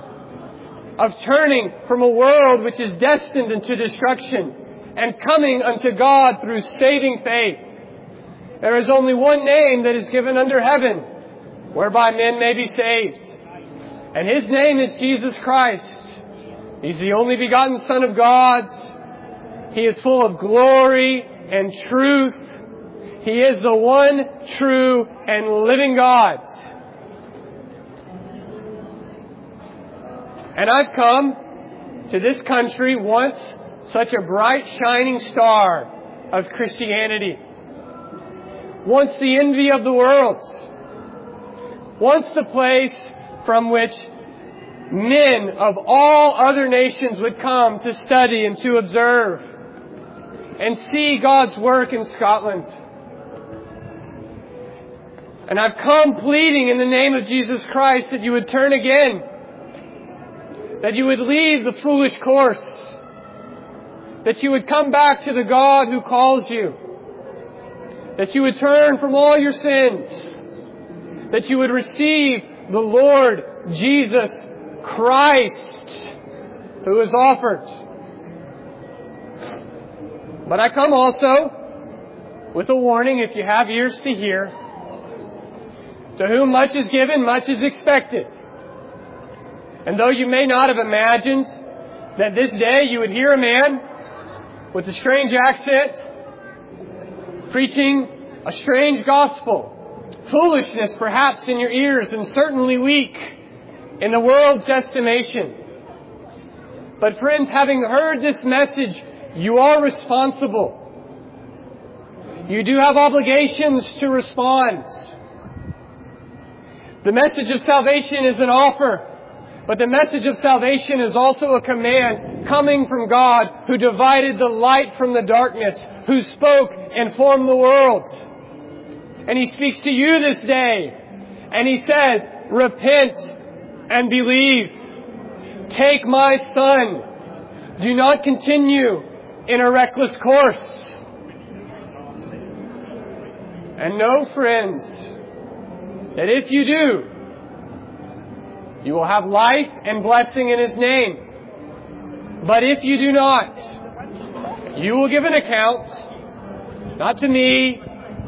of turning from a world which is destined unto destruction and coming unto God through saving faith. There is only one name that is given under heaven, whereby men may be saved. And His name is Jesus Christ. He's the only begotten Son of God. He is full of glory and truth. He is the one true and living God. And I've come to this country once such a bright shining star of Christianity. Once the envy of the world. Once the place from which men of all other nations would come to study and to observe and see God's work in Scotland. And I've come pleading in the name of Jesus Christ that you would turn again, that you would leave the foolish course, that you would come back to the God who calls you, that you would turn from all your sins, that you would receive the Lord Jesus Christ who is offered. But I come also with a warning, if you have ears to hear, to whom much is given, much is expected. And though you may not have imagined that this day you would hear a man with a strange accent preaching a strange gospel, foolishness perhaps in your ears and certainly weak in the world's estimation. But friends, having heard this message, you are responsible. You do have obligations to respond. The message of salvation is an offer, but the message of salvation is also a command coming from God, who divided the light from the darkness, who spoke and formed the world. And He speaks to you this day, and He says, repent and believe. Take my son. Do not continue in a reckless course. And know, friends, that if you do, you will have life and blessing in His name. But if you do not, you will give an account, not to me,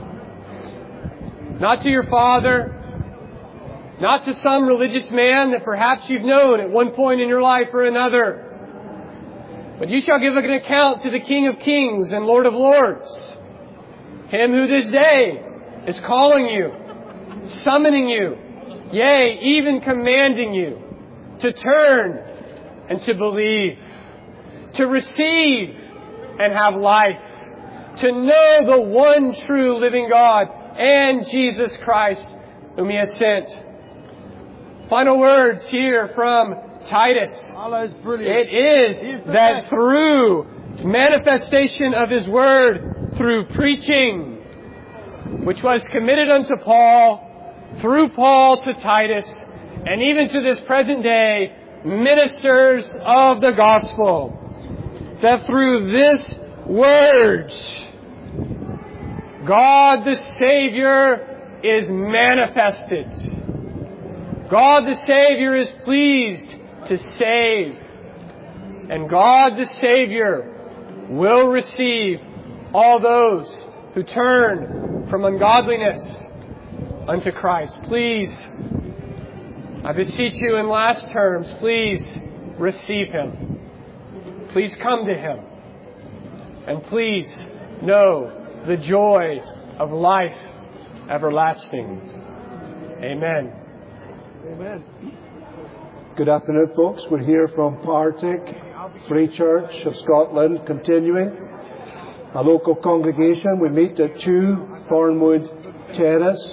not to your father, not to some religious man that perhaps you've known at one point in your life or another, but you shall give an account to the King of Kings and Lord of Lords, Him who this day is calling you, summoning you, yea, even commanding you to turn and to believe, to receive and have life, to know the one true living God and Jesus Christ whom He has sent. Final words here from Titus. Allah is brilliant. It is that through manifestation of His Word through preaching, which was committed unto Paul, through Paul to Titus, and even to this present day, ministers of the gospel. That through this Word, God the Savior is manifested. God the Savior is pleased to save. And God the Savior will receive all those who turn from ungodliness unto Christ. Please, I beseech you in last terms, please receive Him. Please come to Him. And please know the joy of life everlasting. Amen. Amen. Good afternoon, folks. We're here from Partick Free Church of Scotland, continuing a local congregation. We meet at two Thornwood Terrace.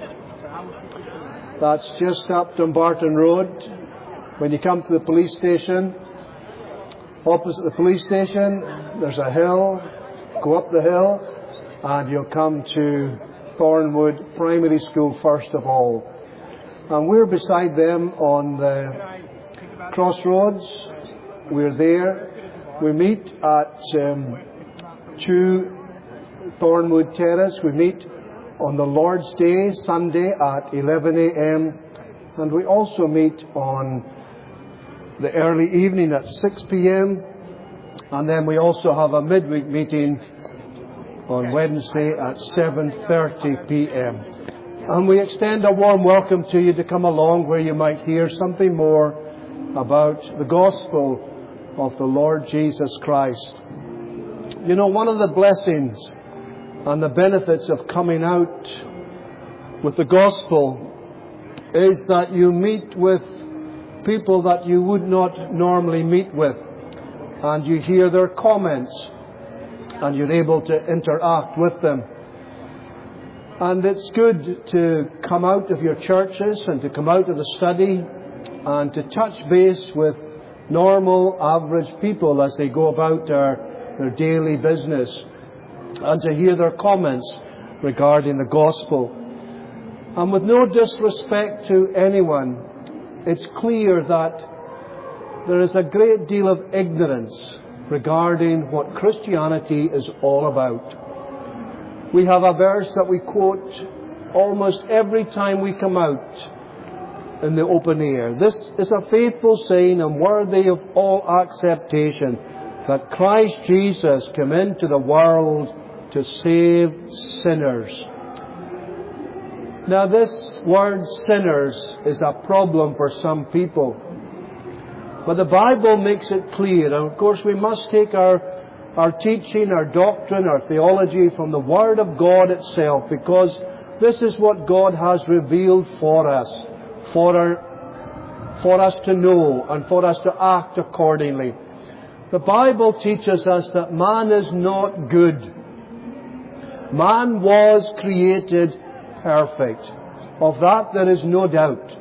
That's just up Dumbarton Road. When you come to the police station, opposite the police station, there's a hill. Go up the hill and you'll come to Thornwood Primary School first of all. And we're beside them on the crossroads. We're there. We meet at um, two Thornwood Terrace. We meet on the Lord's Day, Sunday at eleven a.m. And we also meet on the early evening at six p.m. And then we also have a midweek meeting on Wednesday at seven thirty p.m. And we extend a warm welcome to you to come along where you might hear something more about the gospel of the Lord Jesus Christ. You know, one of the blessings and the benefits of coming out with the gospel is that you meet with people that you would not normally meet with, and you hear their comments and you're able to interact with them. And it's good to come out of your churches and to come out of the study and to touch base with normal, average people as they go about their, their daily business, and to hear their comments regarding the gospel. And with no disrespect to anyone, it's clear that there is a great deal of ignorance regarding what Christianity is all about. We have a verse that we quote almost every time we come out in the open air. This is a faithful saying and worthy of all acceptation, that Christ Jesus came into the world to save sinners. Now, this word sinners is a problem for some people. But the Bible makes it clear, and of course we must take our, our teaching, our doctrine, our theology from the Word of God itself, because this is what God has revealed for us, for, our, for us to know and for us to act accordingly. The Bible teaches us that man is not good. Man was created perfect. Of that there is no doubt.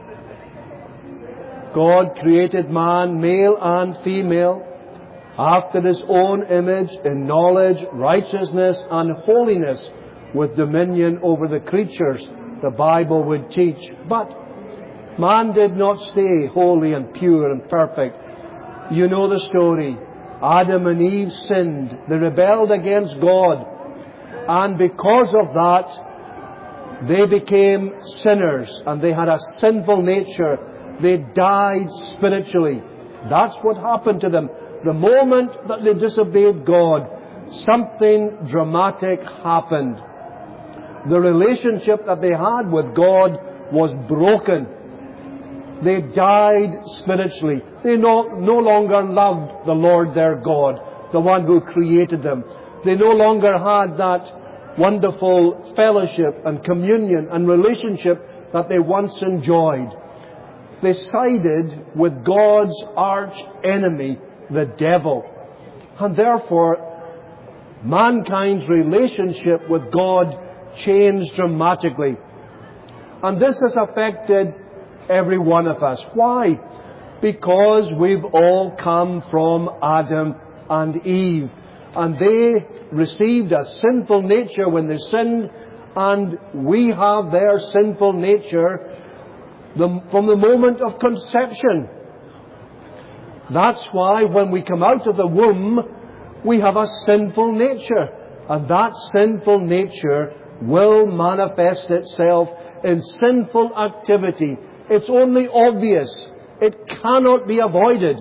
God created man, male and female, after His own image, in knowledge, righteousness and holiness, with dominion over the creatures, the Bible would teach. But man did not stay holy and pure and perfect. You know the story. Adam and Eve sinned. They rebelled against God. And because of that, they became sinners and they had a sinful nature. They died spiritually. That's what happened to them. The moment that they disobeyed God, something dramatic happened. The relationship that they had with God was broken. They died spiritually. They no, no longer loved the Lord their God, the one who created them. They no longer had that wonderful fellowship and communion and relationship that they once enjoyed. They sided with God's arch enemy, the devil. And therefore, mankind's relationship with God changed dramatically. And this has affected every one of us. Why? Because we've all come from Adam and Eve. And they received a sinful nature when they sinned, and we have their sinful nature the, from the moment of conception. That's why when we come out of the womb, we have a sinful nature. And that sinful nature will manifest itself in sinful activity. It's only obvious. It cannot be avoided.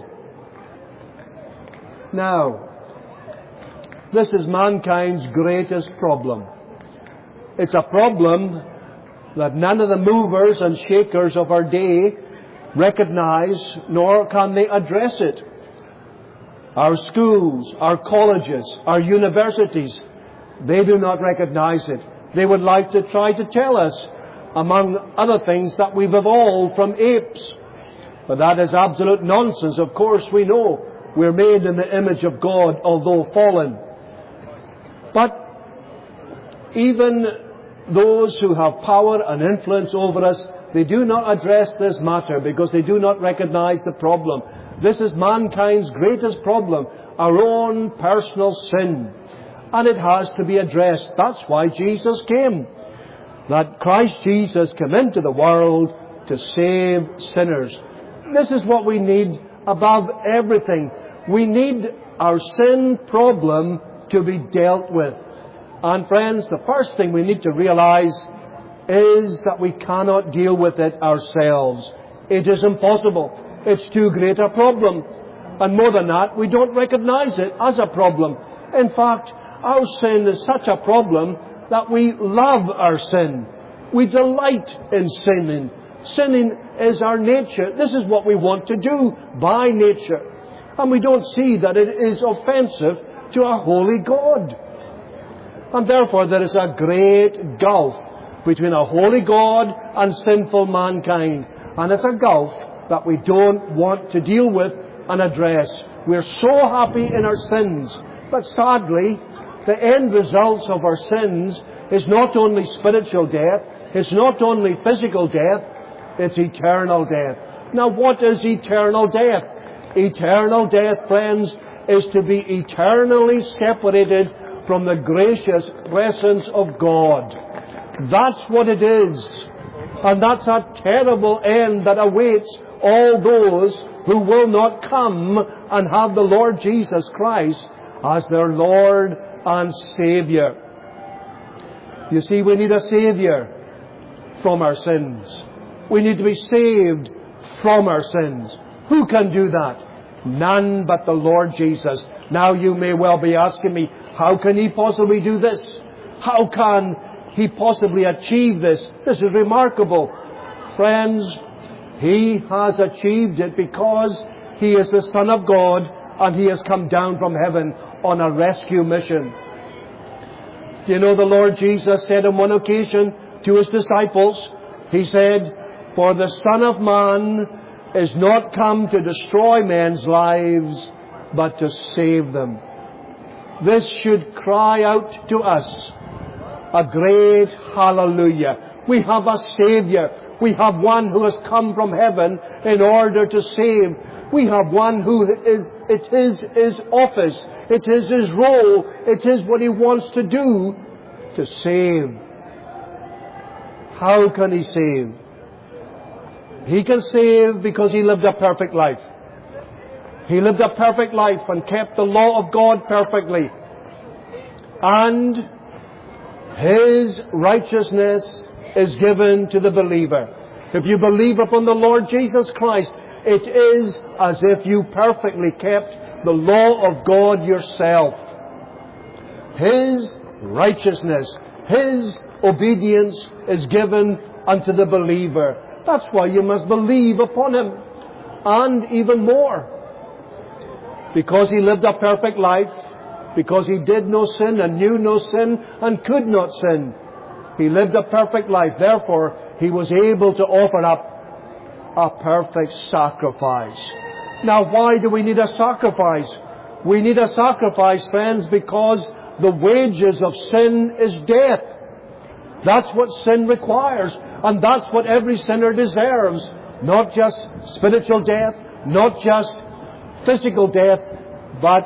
Now, this is mankind's greatest problem. It's a problem that none of the movers and shakers of our day recognize, nor can they address it. Our schools, our colleges, our universities, they do not recognize it. They would like to try to tell us, among other things, that we've evolved from apes. But that is absolute nonsense. Of course, we know we're made in the image of God, although fallen. But even those who have power and influence over us, they do not address this matter because they do not recognize the problem. This is mankind's greatest problem, our own personal sin. And it has to be addressed. That's why Jesus came. That Christ Jesus came into the world to save sinners. This is what we need above everything. We need our sin problem to be dealt with. And friends, the first thing we need to realize is that we cannot deal with it ourselves. It is impossible. It's too great a problem. And more than that, we don't recognize it as a problem. In fact, our sin is such a problem that we love our sin. We delight in sinning. Sinning is our nature. This is what we want to do by nature. And we don't see that it is offensive to a holy God. And therefore there is a great gulf between a holy God and sinful mankind. And it's a gulf that we don't want to deal with and address. We're so happy in our sins. But sadly, the end results of our sins is not only spiritual death, it's not only physical death, it's eternal death. Now, what is eternal death? Eternal death, friends, is to be eternally separated from the gracious presence of God. That's what it is. And that's a terrible end that awaits all those who will not come and have the Lord Jesus Christ as their Lord and Savior. You see, we need a Savior from our sins. We need to be saved from our sins. Who can do that? None but the Lord Jesus. Now you may well be asking me, how can He possibly do this? How can He possibly achieve this? This is remarkable. Friends, He has achieved it because He is the Son of God and He has come down from heaven on a rescue mission. Do you know the Lord Jesus said on one occasion to His disciples, He said, "For the Son of Man is not come to destroy men's lives, but to save them." This should cry out to us a great hallelujah. We have a Savior. We have one who has come from heaven in order to save. We have one who is, it is His office. It is His role. It is what He wants to do, to save. How can He save? He can save because He lived a perfect life. He lived a perfect life and kept the law of God perfectly. And His righteousness is given to the believer. If you believe upon the Lord Jesus Christ, it is as if you perfectly kept the law of God yourself. His righteousness, His obedience is given unto the believer. That's why you must believe upon Him. And even more, because He lived a perfect life, because He did no sin and knew no sin and could not sin, He lived a perfect life. Therefore, He was able to offer up a perfect sacrifice. Now, why do we need a sacrifice? We need a sacrifice, friends, because the wages of sin is death. That's what sin requires. And that's what every sinner deserves. Not just spiritual death, not just physical death, but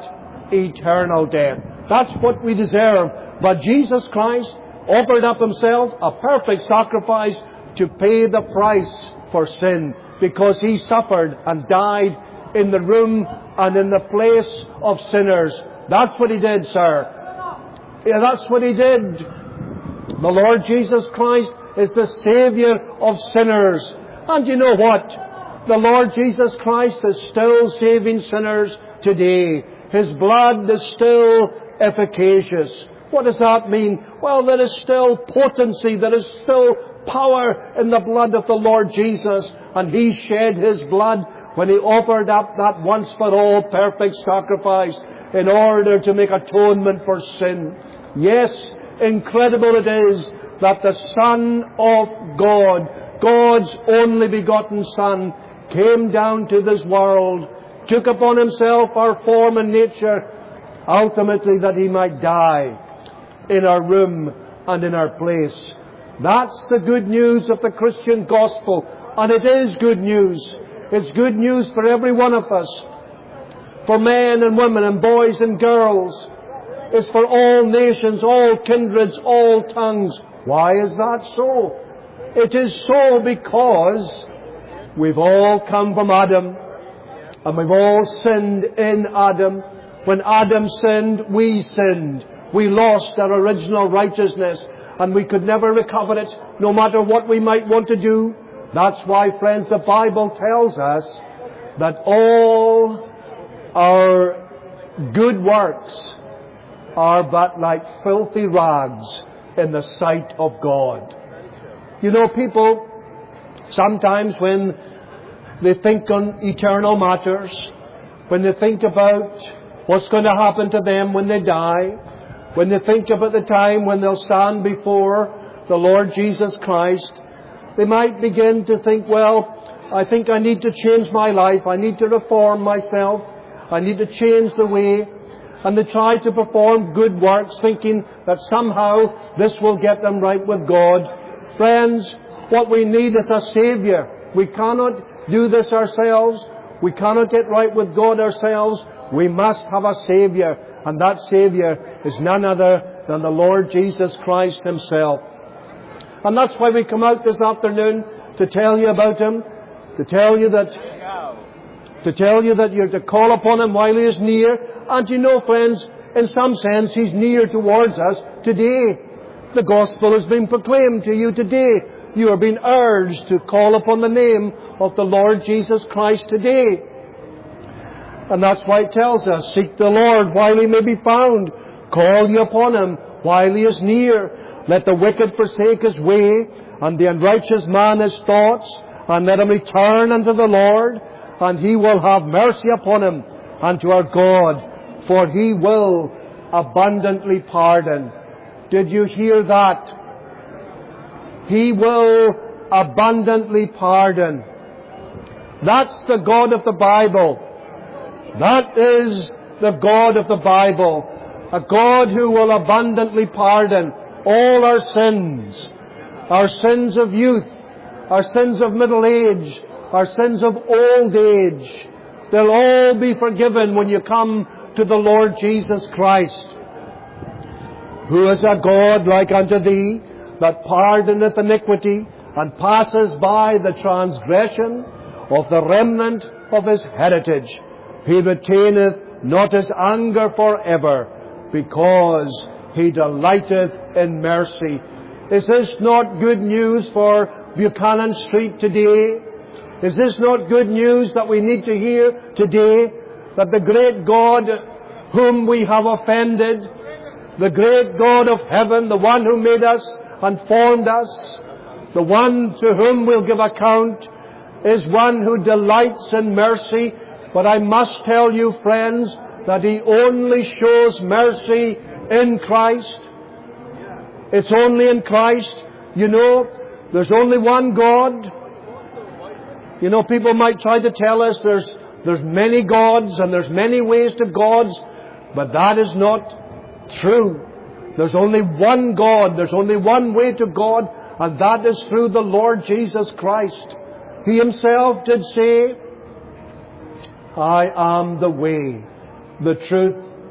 eternal death. That's what we deserve. But Jesus Christ offered up Himself, a perfect sacrifice, to pay the price for sin, because He suffered and died in the room and in the place of sinners. That's what He did, sir. Yeah, that's what He did. The Lord Jesus Christ is the Saviour of sinners. And you know what? The Lord Jesus Christ is still saving sinners today. His blood is still efficacious. What does that mean? Well, there is still potency, there is still power in the blood of the Lord Jesus. And He shed His blood when He offered up that once for all perfect sacrifice in order to make atonement for sin. Yes, incredible it is that the Son of God, God's only begotten Son, came down to this world, took upon Himself our form and nature, ultimately that He might die in our room and in our place. That's the good news of the Christian gospel. And it is good news. It's good news for every one of us. For men and women and boys and girls. It's for all nations, all kindreds, all tongues. Why is that so? It is so because we've all come from Adam. And we've all sinned in Adam. When Adam sinned, we sinned. We lost our original righteousness. And we could never recover it, no matter what we might want to do. That's why, friends, the Bible tells us that all our good works are but like filthy rags in the sight of God. You know, people, sometimes when they think on eternal matters, when they think about what's going to happen to them when they die, when they think about the time when they'll stand before the Lord Jesus Christ, they might begin to think, well, I think I need to change my life. I need to reform myself. I need to change the way. And they try to perform good works, thinking that somehow this will get them right with God. Friends, what we need is a Saviour. We cannot do this ourselves. We cannot get right with God ourselves. We must have a Saviour. And that Saviour is none other than the Lord Jesus Christ Himself. And that's why we come out this afternoon to tell you about Him, to tell you that, to tell you that you're to call upon Him while He is near. And you know, friends, in some sense, He's near towards us today. The gospel has been proclaimed to you today. You are being urged to call upon the name of the Lord Jesus Christ today. And that's why it tells us, seek the Lord while He may be found. Call ye upon Him while He is near. Let the wicked forsake his way, and the unrighteous man his thoughts, and let him return unto the Lord, and He will have mercy upon him, and to our God, for He will abundantly pardon. Did you hear that? He will abundantly pardon. That's the God of the Bible. That is the God of the Bible. A God who will abundantly pardon all our sins. Our sins of youth. Our sins of middle age. Our sins of old age. They'll all be forgiven when you come to the Lord Jesus Christ. Who is a God like unto thee, that pardoneth iniquity, and passes by the transgression of the remnant of His heritage. He retaineth not His anger for ever, because He delighteth in mercy. Is this not good news for Buchanan Street today? Is this not good news that we need to hear today? That the great God whom we have offended, the great God of heaven, the one who made us and formed us, the one to whom we'll give account, is one who delights in mercy. But I must tell you, friends, that He only shows mercy in Christ. It's only in Christ. You know, there's only one God. You know, people might try to tell us there's there's many gods and there's many ways to gods, but that is not true. There's only one God. There's only one way to God, and that is through the Lord Jesus Christ. He Himself did say, I am the way, the truth,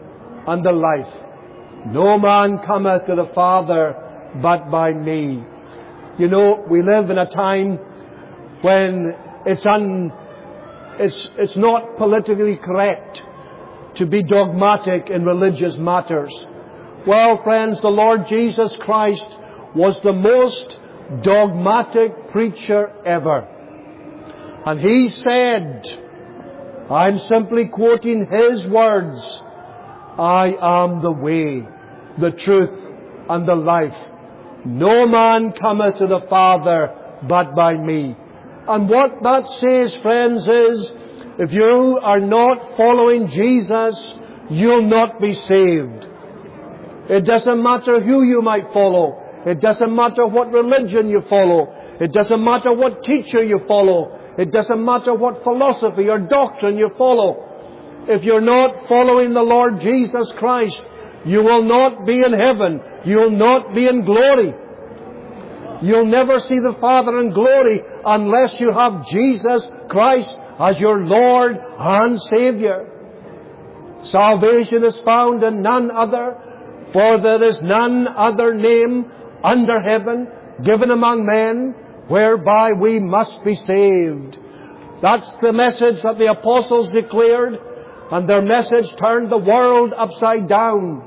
and the life. No man cometh to the Father but by me. You know, we live in a time when it's un, it's, it's not politically correct to be dogmatic in religious matters. Well, friends, the Lord Jesus Christ was the most dogmatic preacher ever. And He said, I'm simply quoting His words, I am the way, the truth, and the life. No man cometh to the Father but by me. And what that says, friends, is if you are not following Jesus, you'll not be saved. It doesn't matter who you might follow. It doesn't matter what religion you follow. It doesn't matter what teacher you follow. It doesn't matter what philosophy or doctrine you follow. If you're not following the Lord Jesus Christ, you will not be in heaven. You'll not be in glory. You'll never see the Father in glory unless you have Jesus Christ as your Lord and Savior. Salvation is found in none other, for there is none other name under heaven given among men whereby we must be saved. That's the message that the apostles declared, and their message turned the world upside down.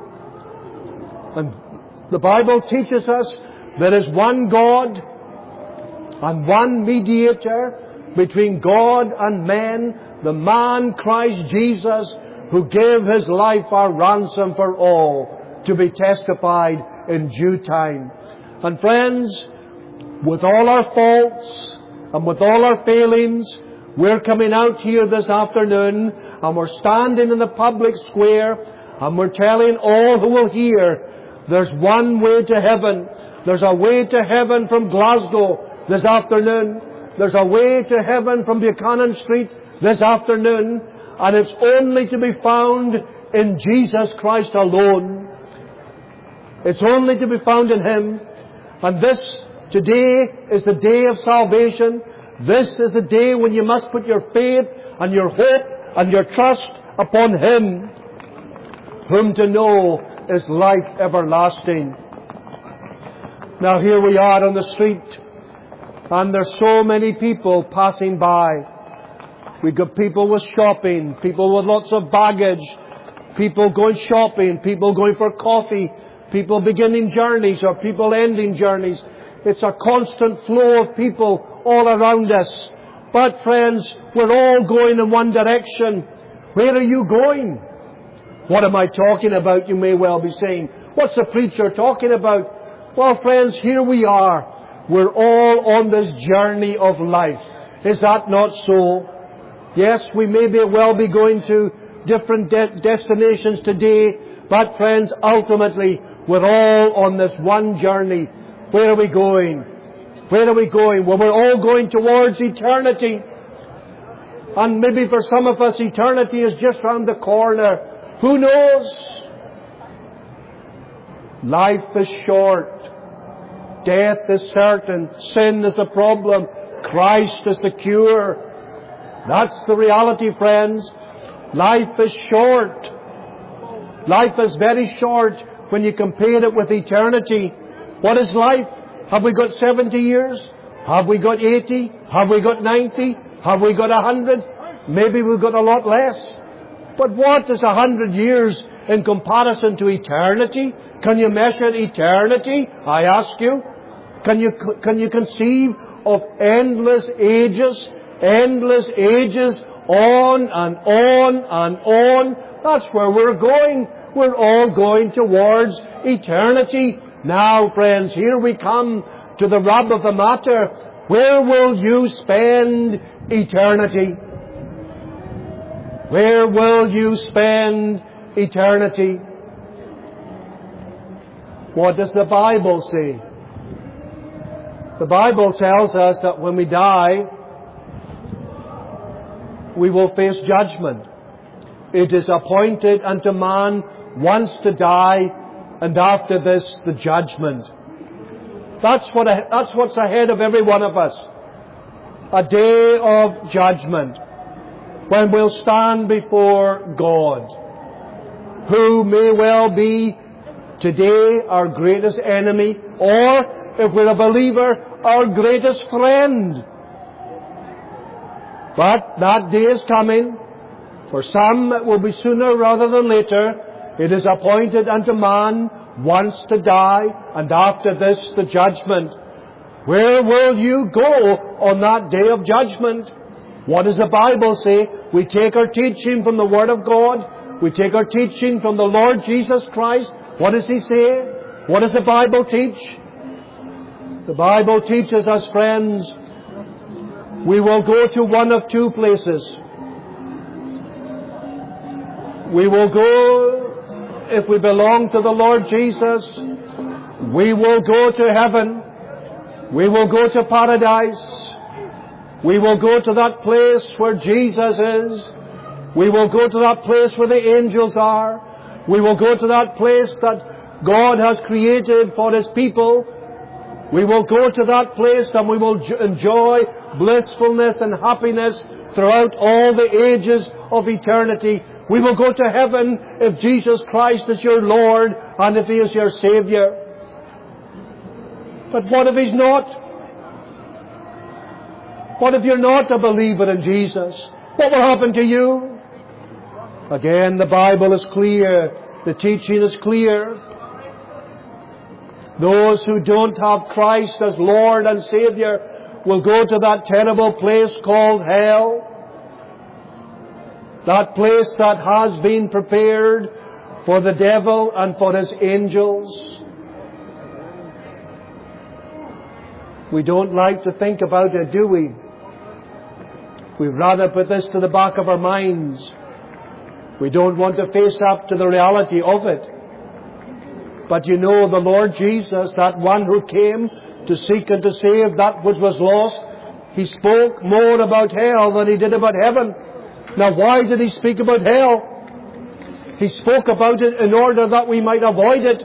And the Bible teaches us there is one God and one mediator between God and men, the man Christ Jesus, who gave His life a ransom for all, to be testified in due time. And friends, with all our faults and with all our failings, we're coming out here this afternoon and we're standing in the public square and we're telling all who will hear, there's one way to heaven. There's a way to heaven from Glasgow this afternoon. There's a way to heaven from Buchanan Street this afternoon. And it's only to be found in Jesus Christ alone. It's only to be found in Him. And this today is the day of salvation. This is the day when you must put your faith and your hope and your trust upon Him, whom to know is life everlasting. Now here we are on the street, and there's so many people passing by. We've got people with shopping, people with lots of baggage, people going shopping, people going for coffee, people beginning journeys or people ending journeys. It's a constant flow of people all around us. But friends, we're all going in one direction. Where are you going? What am I talking about, you may well be saying. What's the preacher talking about? Well, friends, here we are. We're all on this journey of life. Is that not so? Yes, we may be well be going to different de- destinations today, but friends, ultimately, we're all on this one journey. Where are we going? Where are we going? Well, we're all going towards eternity. And maybe for some of us, eternity is just round the corner. Who knows? Life is short. Death is certain. Sin is a problem. Christ is the cure. That's the reality, friends. Life is short. Life is very short when you compare it with eternity. What is life? Have we got seventy years? Have we got eighty? Have we got ninety? Have we got one hundred? Maybe we've got a lot less. But what is one hundred years in comparison to eternity? Can you measure eternity? I ask you. Can you, can you conceive of endless ages? Endless ages on and on and on. That's where we're going. We're all going towards eternity. Now, friends, here we come to the rub of the matter. Where will you spend eternity? Where will you spend eternity? What does the Bible say? The Bible tells us that when we die, we will face judgment. It is appointed unto man once to die, and after this, the judgment. That's what, that's what's ahead of every one of us. A day of judgment, when we'll stand before God. who may well be today our greatest enemy, or, if we're a believer, our greatest friend. But that day is coming. For some it will be sooner rather than later. It is appointed unto man once to die, and after this the judgment. Where will you go on that day of judgment? What does the Bible say? We take our teaching from the Word of God. We take our teaching from the Lord Jesus Christ. What does He say? What does the Bible teach? The Bible teaches us, friends, we will go to one of two places. We will go, if we belong to the Lord Jesus, we will go to heaven. We will go to paradise. We will go to that place where Jesus is. We will go to that place where the angels are. We will go to that place that God has created for His people. We will go to that place and we will enjoy blissfulness and happiness throughout all the ages of eternity. We will go to heaven if Jesus Christ is your Lord and if He is your Savior. But what if He's not? What if you're not a believer in Jesus? What will happen to you? Again, the Bible is clear. The teaching is clear. Those who don't have Christ as Lord and Savior will go to that terrible place called hell. That place that has been prepared for the devil and for his angels. We don't like to think about it, do we? We'd rather put this to the back of our minds. We don't want to face up to the reality of it. But you know, the Lord Jesus, that one who came to seek and to save that which was lost, He spoke more about hell than He did about heaven. Now, why did He speak about hell? He spoke about it in order that we might avoid it.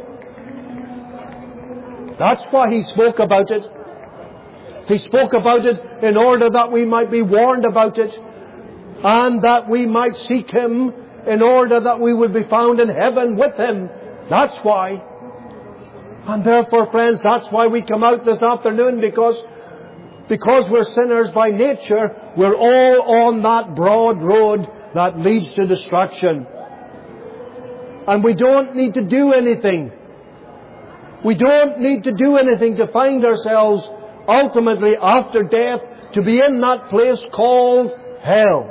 That's why He spoke about it. He spoke about it in order that we might be warned about it, and that we might seek Him in order that we would be found in heaven with Him. That's why. And therefore, friends, that's why we come out this afternoon, because because we're sinners by nature, we're all on that broad road that leads to destruction. And we don't need to do anything. We don't need to do anything to find ourselves ultimately after death to be in that place called hell.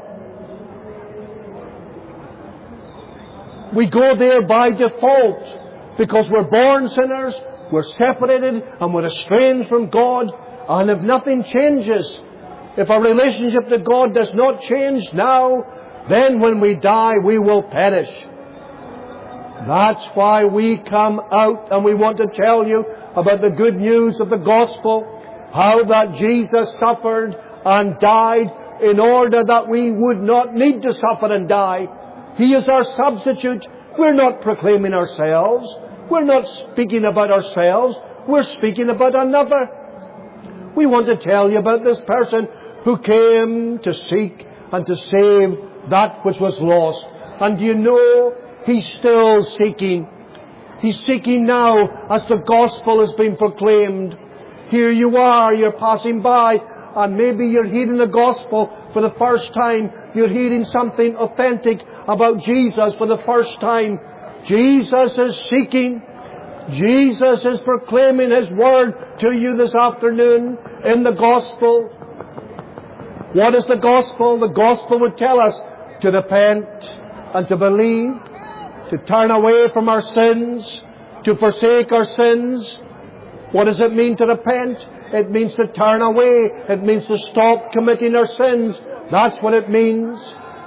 We go there by default because we're born sinners, we're separated and we're estranged from God. And if nothing changes, if our relationship to God does not change now, then when we die we will perish. That's why we come out and we want to tell you about the good news of the gospel. How that Jesus suffered and died in order that we would not need to suffer and die. He is our substitute. We're not proclaiming ourselves. We're not speaking about ourselves. We're speaking about another. We want to tell you about this person who came to seek and to save that which was lost. And you know, He's still seeking. He's seeking now as the gospel is being proclaimed. Here you are, you're passing by, and maybe you're hearing the gospel for the first time. You're hearing something authentic about Jesus for the first time. Jesus is seeking. Jesus is proclaiming His word to you this afternoon in the gospel. What is the gospel? The gospel would tell us to repent and to believe, to turn away from our sins, to forsake our sins. What does it mean to repent? It means to turn away. It means to stop committing our sins. That's what it means.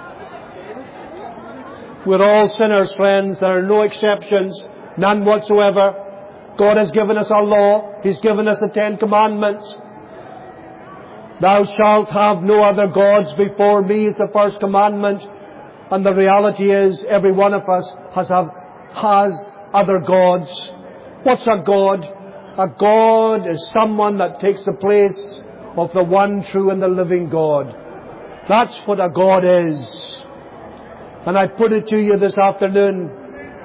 We're all sinners, friends. There are no exceptions. None whatsoever. God has given us a law. He's given us the Ten Commandments. Thou shalt have no other gods before me is the first commandment. And the reality is every one of us has, have, has other gods. What's a god? A God is someone that takes the place of the one true and the living God. That's what a God is. And I put it to you this afternoon.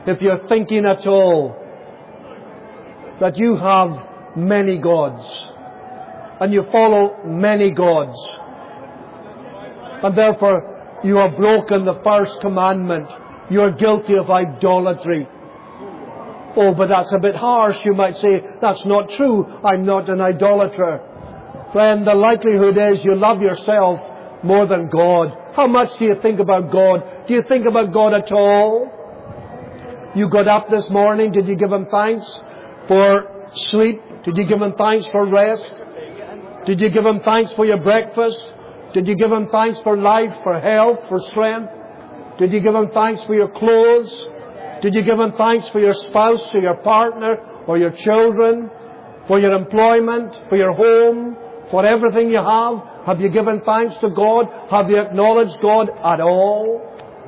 if you're thinking at all that you have many gods and you follow many gods, and therefore you have broken the first commandment, you are guilty of idolatry. Oh, but that's a bit harsh. You might say, that's not true. I'm not an idolater. Friend, the likelihood is you love yourself more than God. How much do you think about God? Do you think about God at all? You got up this morning. Did you give Him thanks for sleep? Did you give Him thanks for rest? Did you give Him thanks for your breakfast? Did you give Him thanks for life, for health, for strength? Did you give Him thanks for your clothes? Did you give Him thanks for your spouse or your partner or your children, for your employment, for your home, for everything you have? Have you given thanks to God? Have you acknowledged God at all?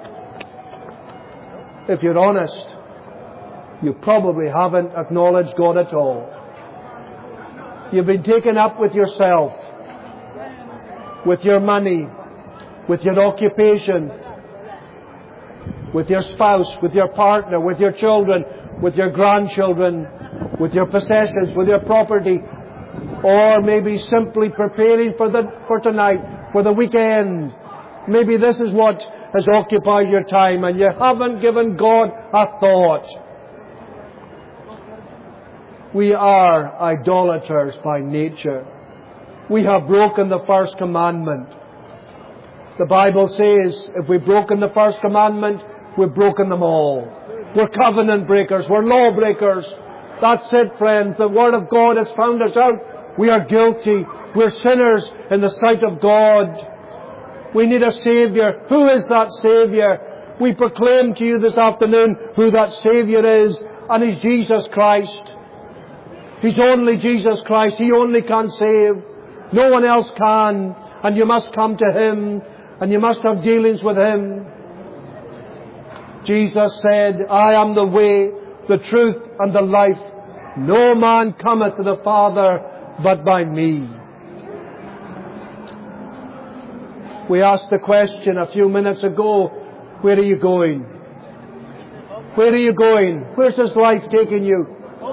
If you're honest, you probably haven't acknowledged God at all. You've been taken up with yourself, with your money, with your occupation, with your spouse, with your partner, with your children, with your grandchildren, with your possessions, with your property, or maybe simply preparing for the for tonight, for the weekend. Maybe this is what has occupied your time and you haven't given God a thought. We are idolaters by nature. We have broken the first commandment. The Bible says if we've broken the first commandment, we've broken them all. We're covenant breakers. We're law breakers. That's it, friends. The Word of God has found us out. We are guilty. We're sinners in the sight of God. We need a Saviour. Who is that Saviour? We proclaim to you this afternoon who that Saviour is, and He's Jesus Christ. He's only Jesus Christ. He only can save. No one else can. And you must come to Him, and you must have dealings with Him. Jesus said, I am the way, the truth, and the life. No man cometh to the Father but by me. We asked the question a few minutes ago, where are you going? Where are you going? Where's this life taking you?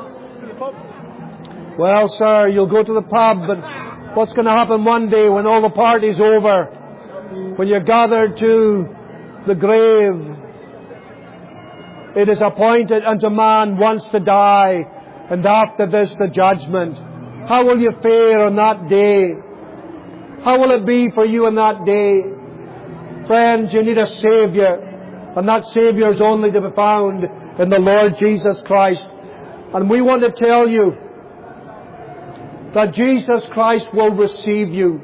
Well, sir, you'll go to the pub, but what's going to happen one day when all the party's over? When you're gathered to the grave, it is appointed unto man once to die, and after this the judgment. How will you fare on that day? How will it be for you on that day? Friends, you need a Saviour, and that Saviour is only to be found in the Lord Jesus Christ. And we want to tell you that Jesus Christ will receive you.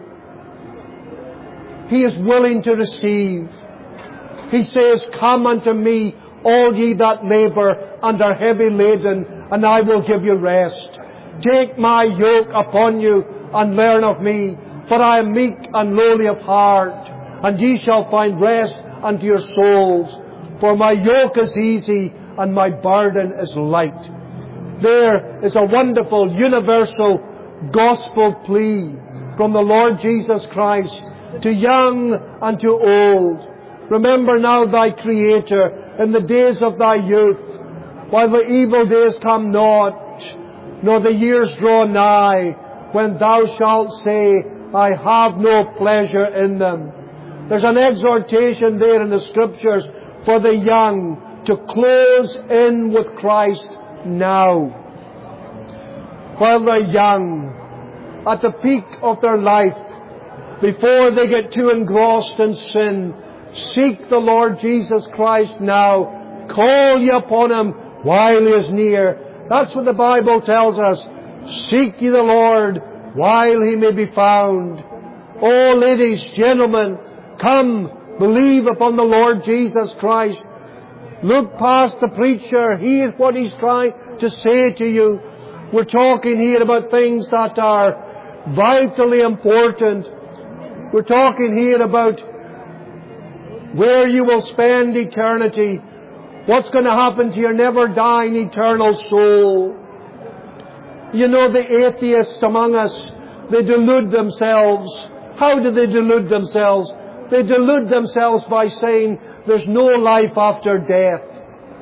He is willing to receive. He says, come unto me, all ye that labour and are heavy laden, and I will give you rest. Take my yoke upon you and learn of me, for I am meek and lowly of heart, and ye shall find rest unto your souls. For my yoke is easy and my burden is light. There is a wonderful, universal gospel plea from the Lord Jesus Christ to young and to old. Remember now thy Creator in the days of thy youth, while the evil days come not, nor the years draw nigh, when thou shalt say, I have no pleasure in them. There's an exhortation there in the Scriptures for the young to close in with Christ now. While they're young, at the peak of their life, before they get too engrossed in sin, seek the Lord Jesus Christ now. Call ye upon Him while He is near. That's what the Bible tells us. Seek ye the Lord while He may be found. Oh, ladies, gentlemen, come, believe upon the Lord Jesus Christ. Look past the preacher. Hear what he's trying to say to you. We're talking here about things that are vitally important. We're talking here about where you will spend eternity. What's going to happen to your never-dying eternal soul? You know, the atheists among us, they delude themselves. How do they delude themselves? They delude themselves by saying there's no life after death.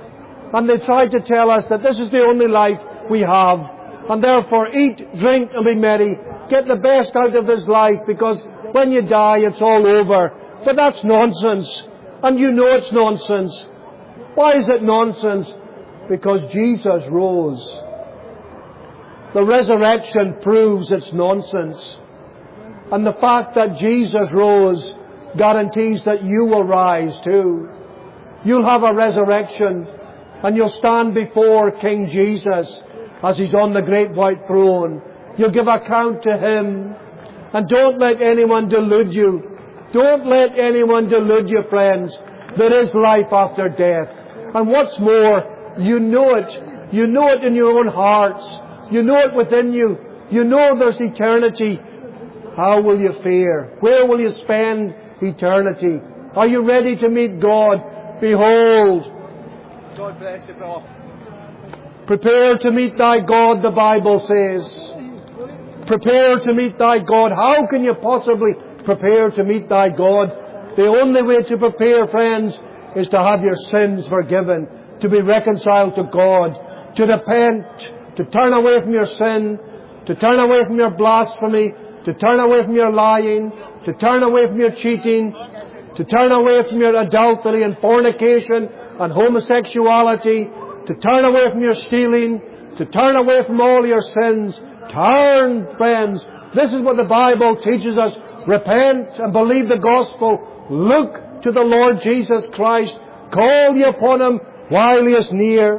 And they try to tell us that this is the only life we have. And therefore eat, drink and be merry. Get the best out of this life, because when you die it's all over. But that's nonsense. And you know it's nonsense. Why is it nonsense? Because Jesus rose. The resurrection proves it's nonsense. And the fact that Jesus rose guarantees that you will rise too. You'll have a resurrection, and you'll stand before King Jesus as He's on the great white throne. You'll give account to Him. And don't let anyone delude you. Don't let anyone delude you, friends. There is life after death. And what's more, you know it. You know it in your own hearts. You know it within you. You know there's eternity. How will you fare? Where will you spend eternity? Are you ready to meet God? Behold. God bless you, Bill. Prepare to meet thy God, the Bible says. Prepare to meet thy God. How can you possibly prepare to meet thy God? The only way to prepare, friends, is to have your sins forgiven, to be reconciled to God, to repent, to turn away from your sin, to turn away from your blasphemy, to turn away from your lying, to turn away from your cheating, to turn away from your adultery and fornication and homosexuality, to turn away from your stealing, to turn away from all your sins. Turn, friends. This is what the Bible teaches us. Repent and believe the gospel. Look to the Lord Jesus Christ. Call ye upon Him while He is near,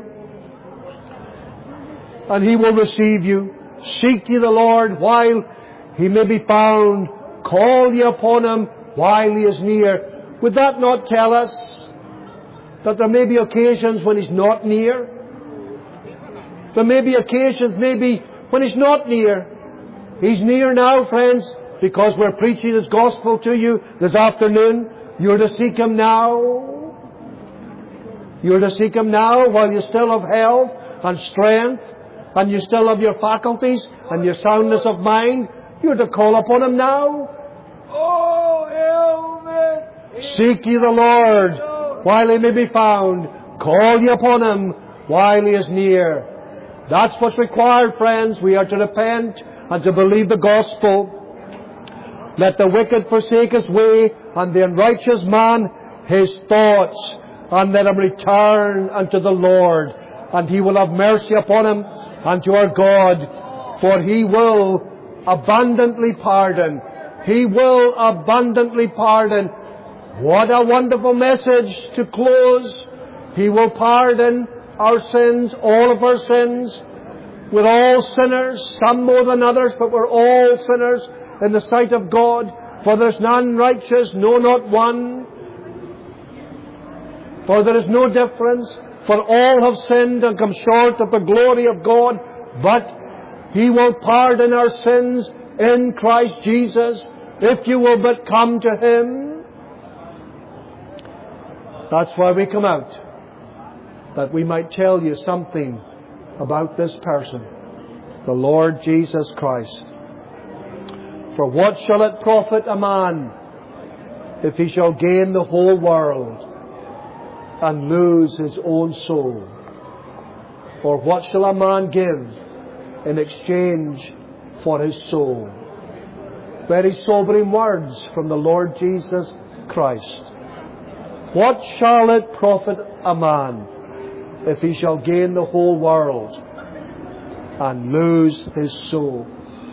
and He will receive you. Seek ye the Lord while He may be found. Call ye upon Him while He is near. Would that not tell us that there may be occasions when He's not near? There may be occasions maybe when He's not near. He's near now, friends, because we're preaching His gospel to you this afternoon. You're to seek Him now. You're to seek Him now while you still have health and strength, and you still have your faculties and your soundness of mind. You're to call upon Him now. Oh, help me. Seek ye the Lord while He may be found. Call ye upon Him while He is near. That's what's required, friends. We are to repent and to believe the gospel. Let the wicked forsake his way, and the unrighteous man his thoughts, and let him return unto the Lord, and He will have mercy upon him and to our God, for He will abundantly pardon. He will abundantly pardon. What a wonderful message to close. He will pardon our sins, all of our sins. We're all sinners, some more than others, but we're all sinners in the sight of God. For there's none righteous, no, not one. For there is no difference. For all have sinned and come short of the glory of God. But He will pardon our sins in Christ Jesus, if you will but come to Him. That's why we come out, that we might tell you something about this person, the Lord Jesus Christ. For what shall it profit a man if he shall gain the whole world and lose his own soul? Or what shall a man give in exchange for his soul? Very sobering words from the Lord Jesus Christ. What shall it profit a man if he shall gain the whole world and lose his soul?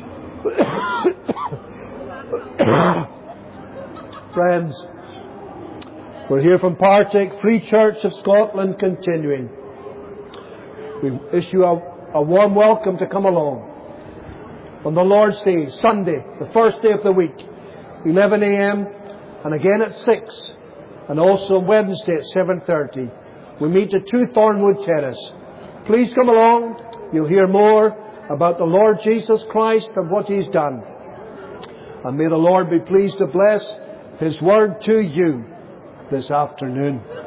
Friends, we're here from Partick Free Church of Scotland continuing. We issue a, a warm welcome to come along on the Lord's Day, Sunday, the first day of the week, eleven a.m. and again at six, and also Wednesday at seven thirty. We meet at two Thornwood Terrace. Please come along. You'll hear more about the Lord Jesus Christ and what He's done. And may the Lord be pleased to bless His word to you this afternoon.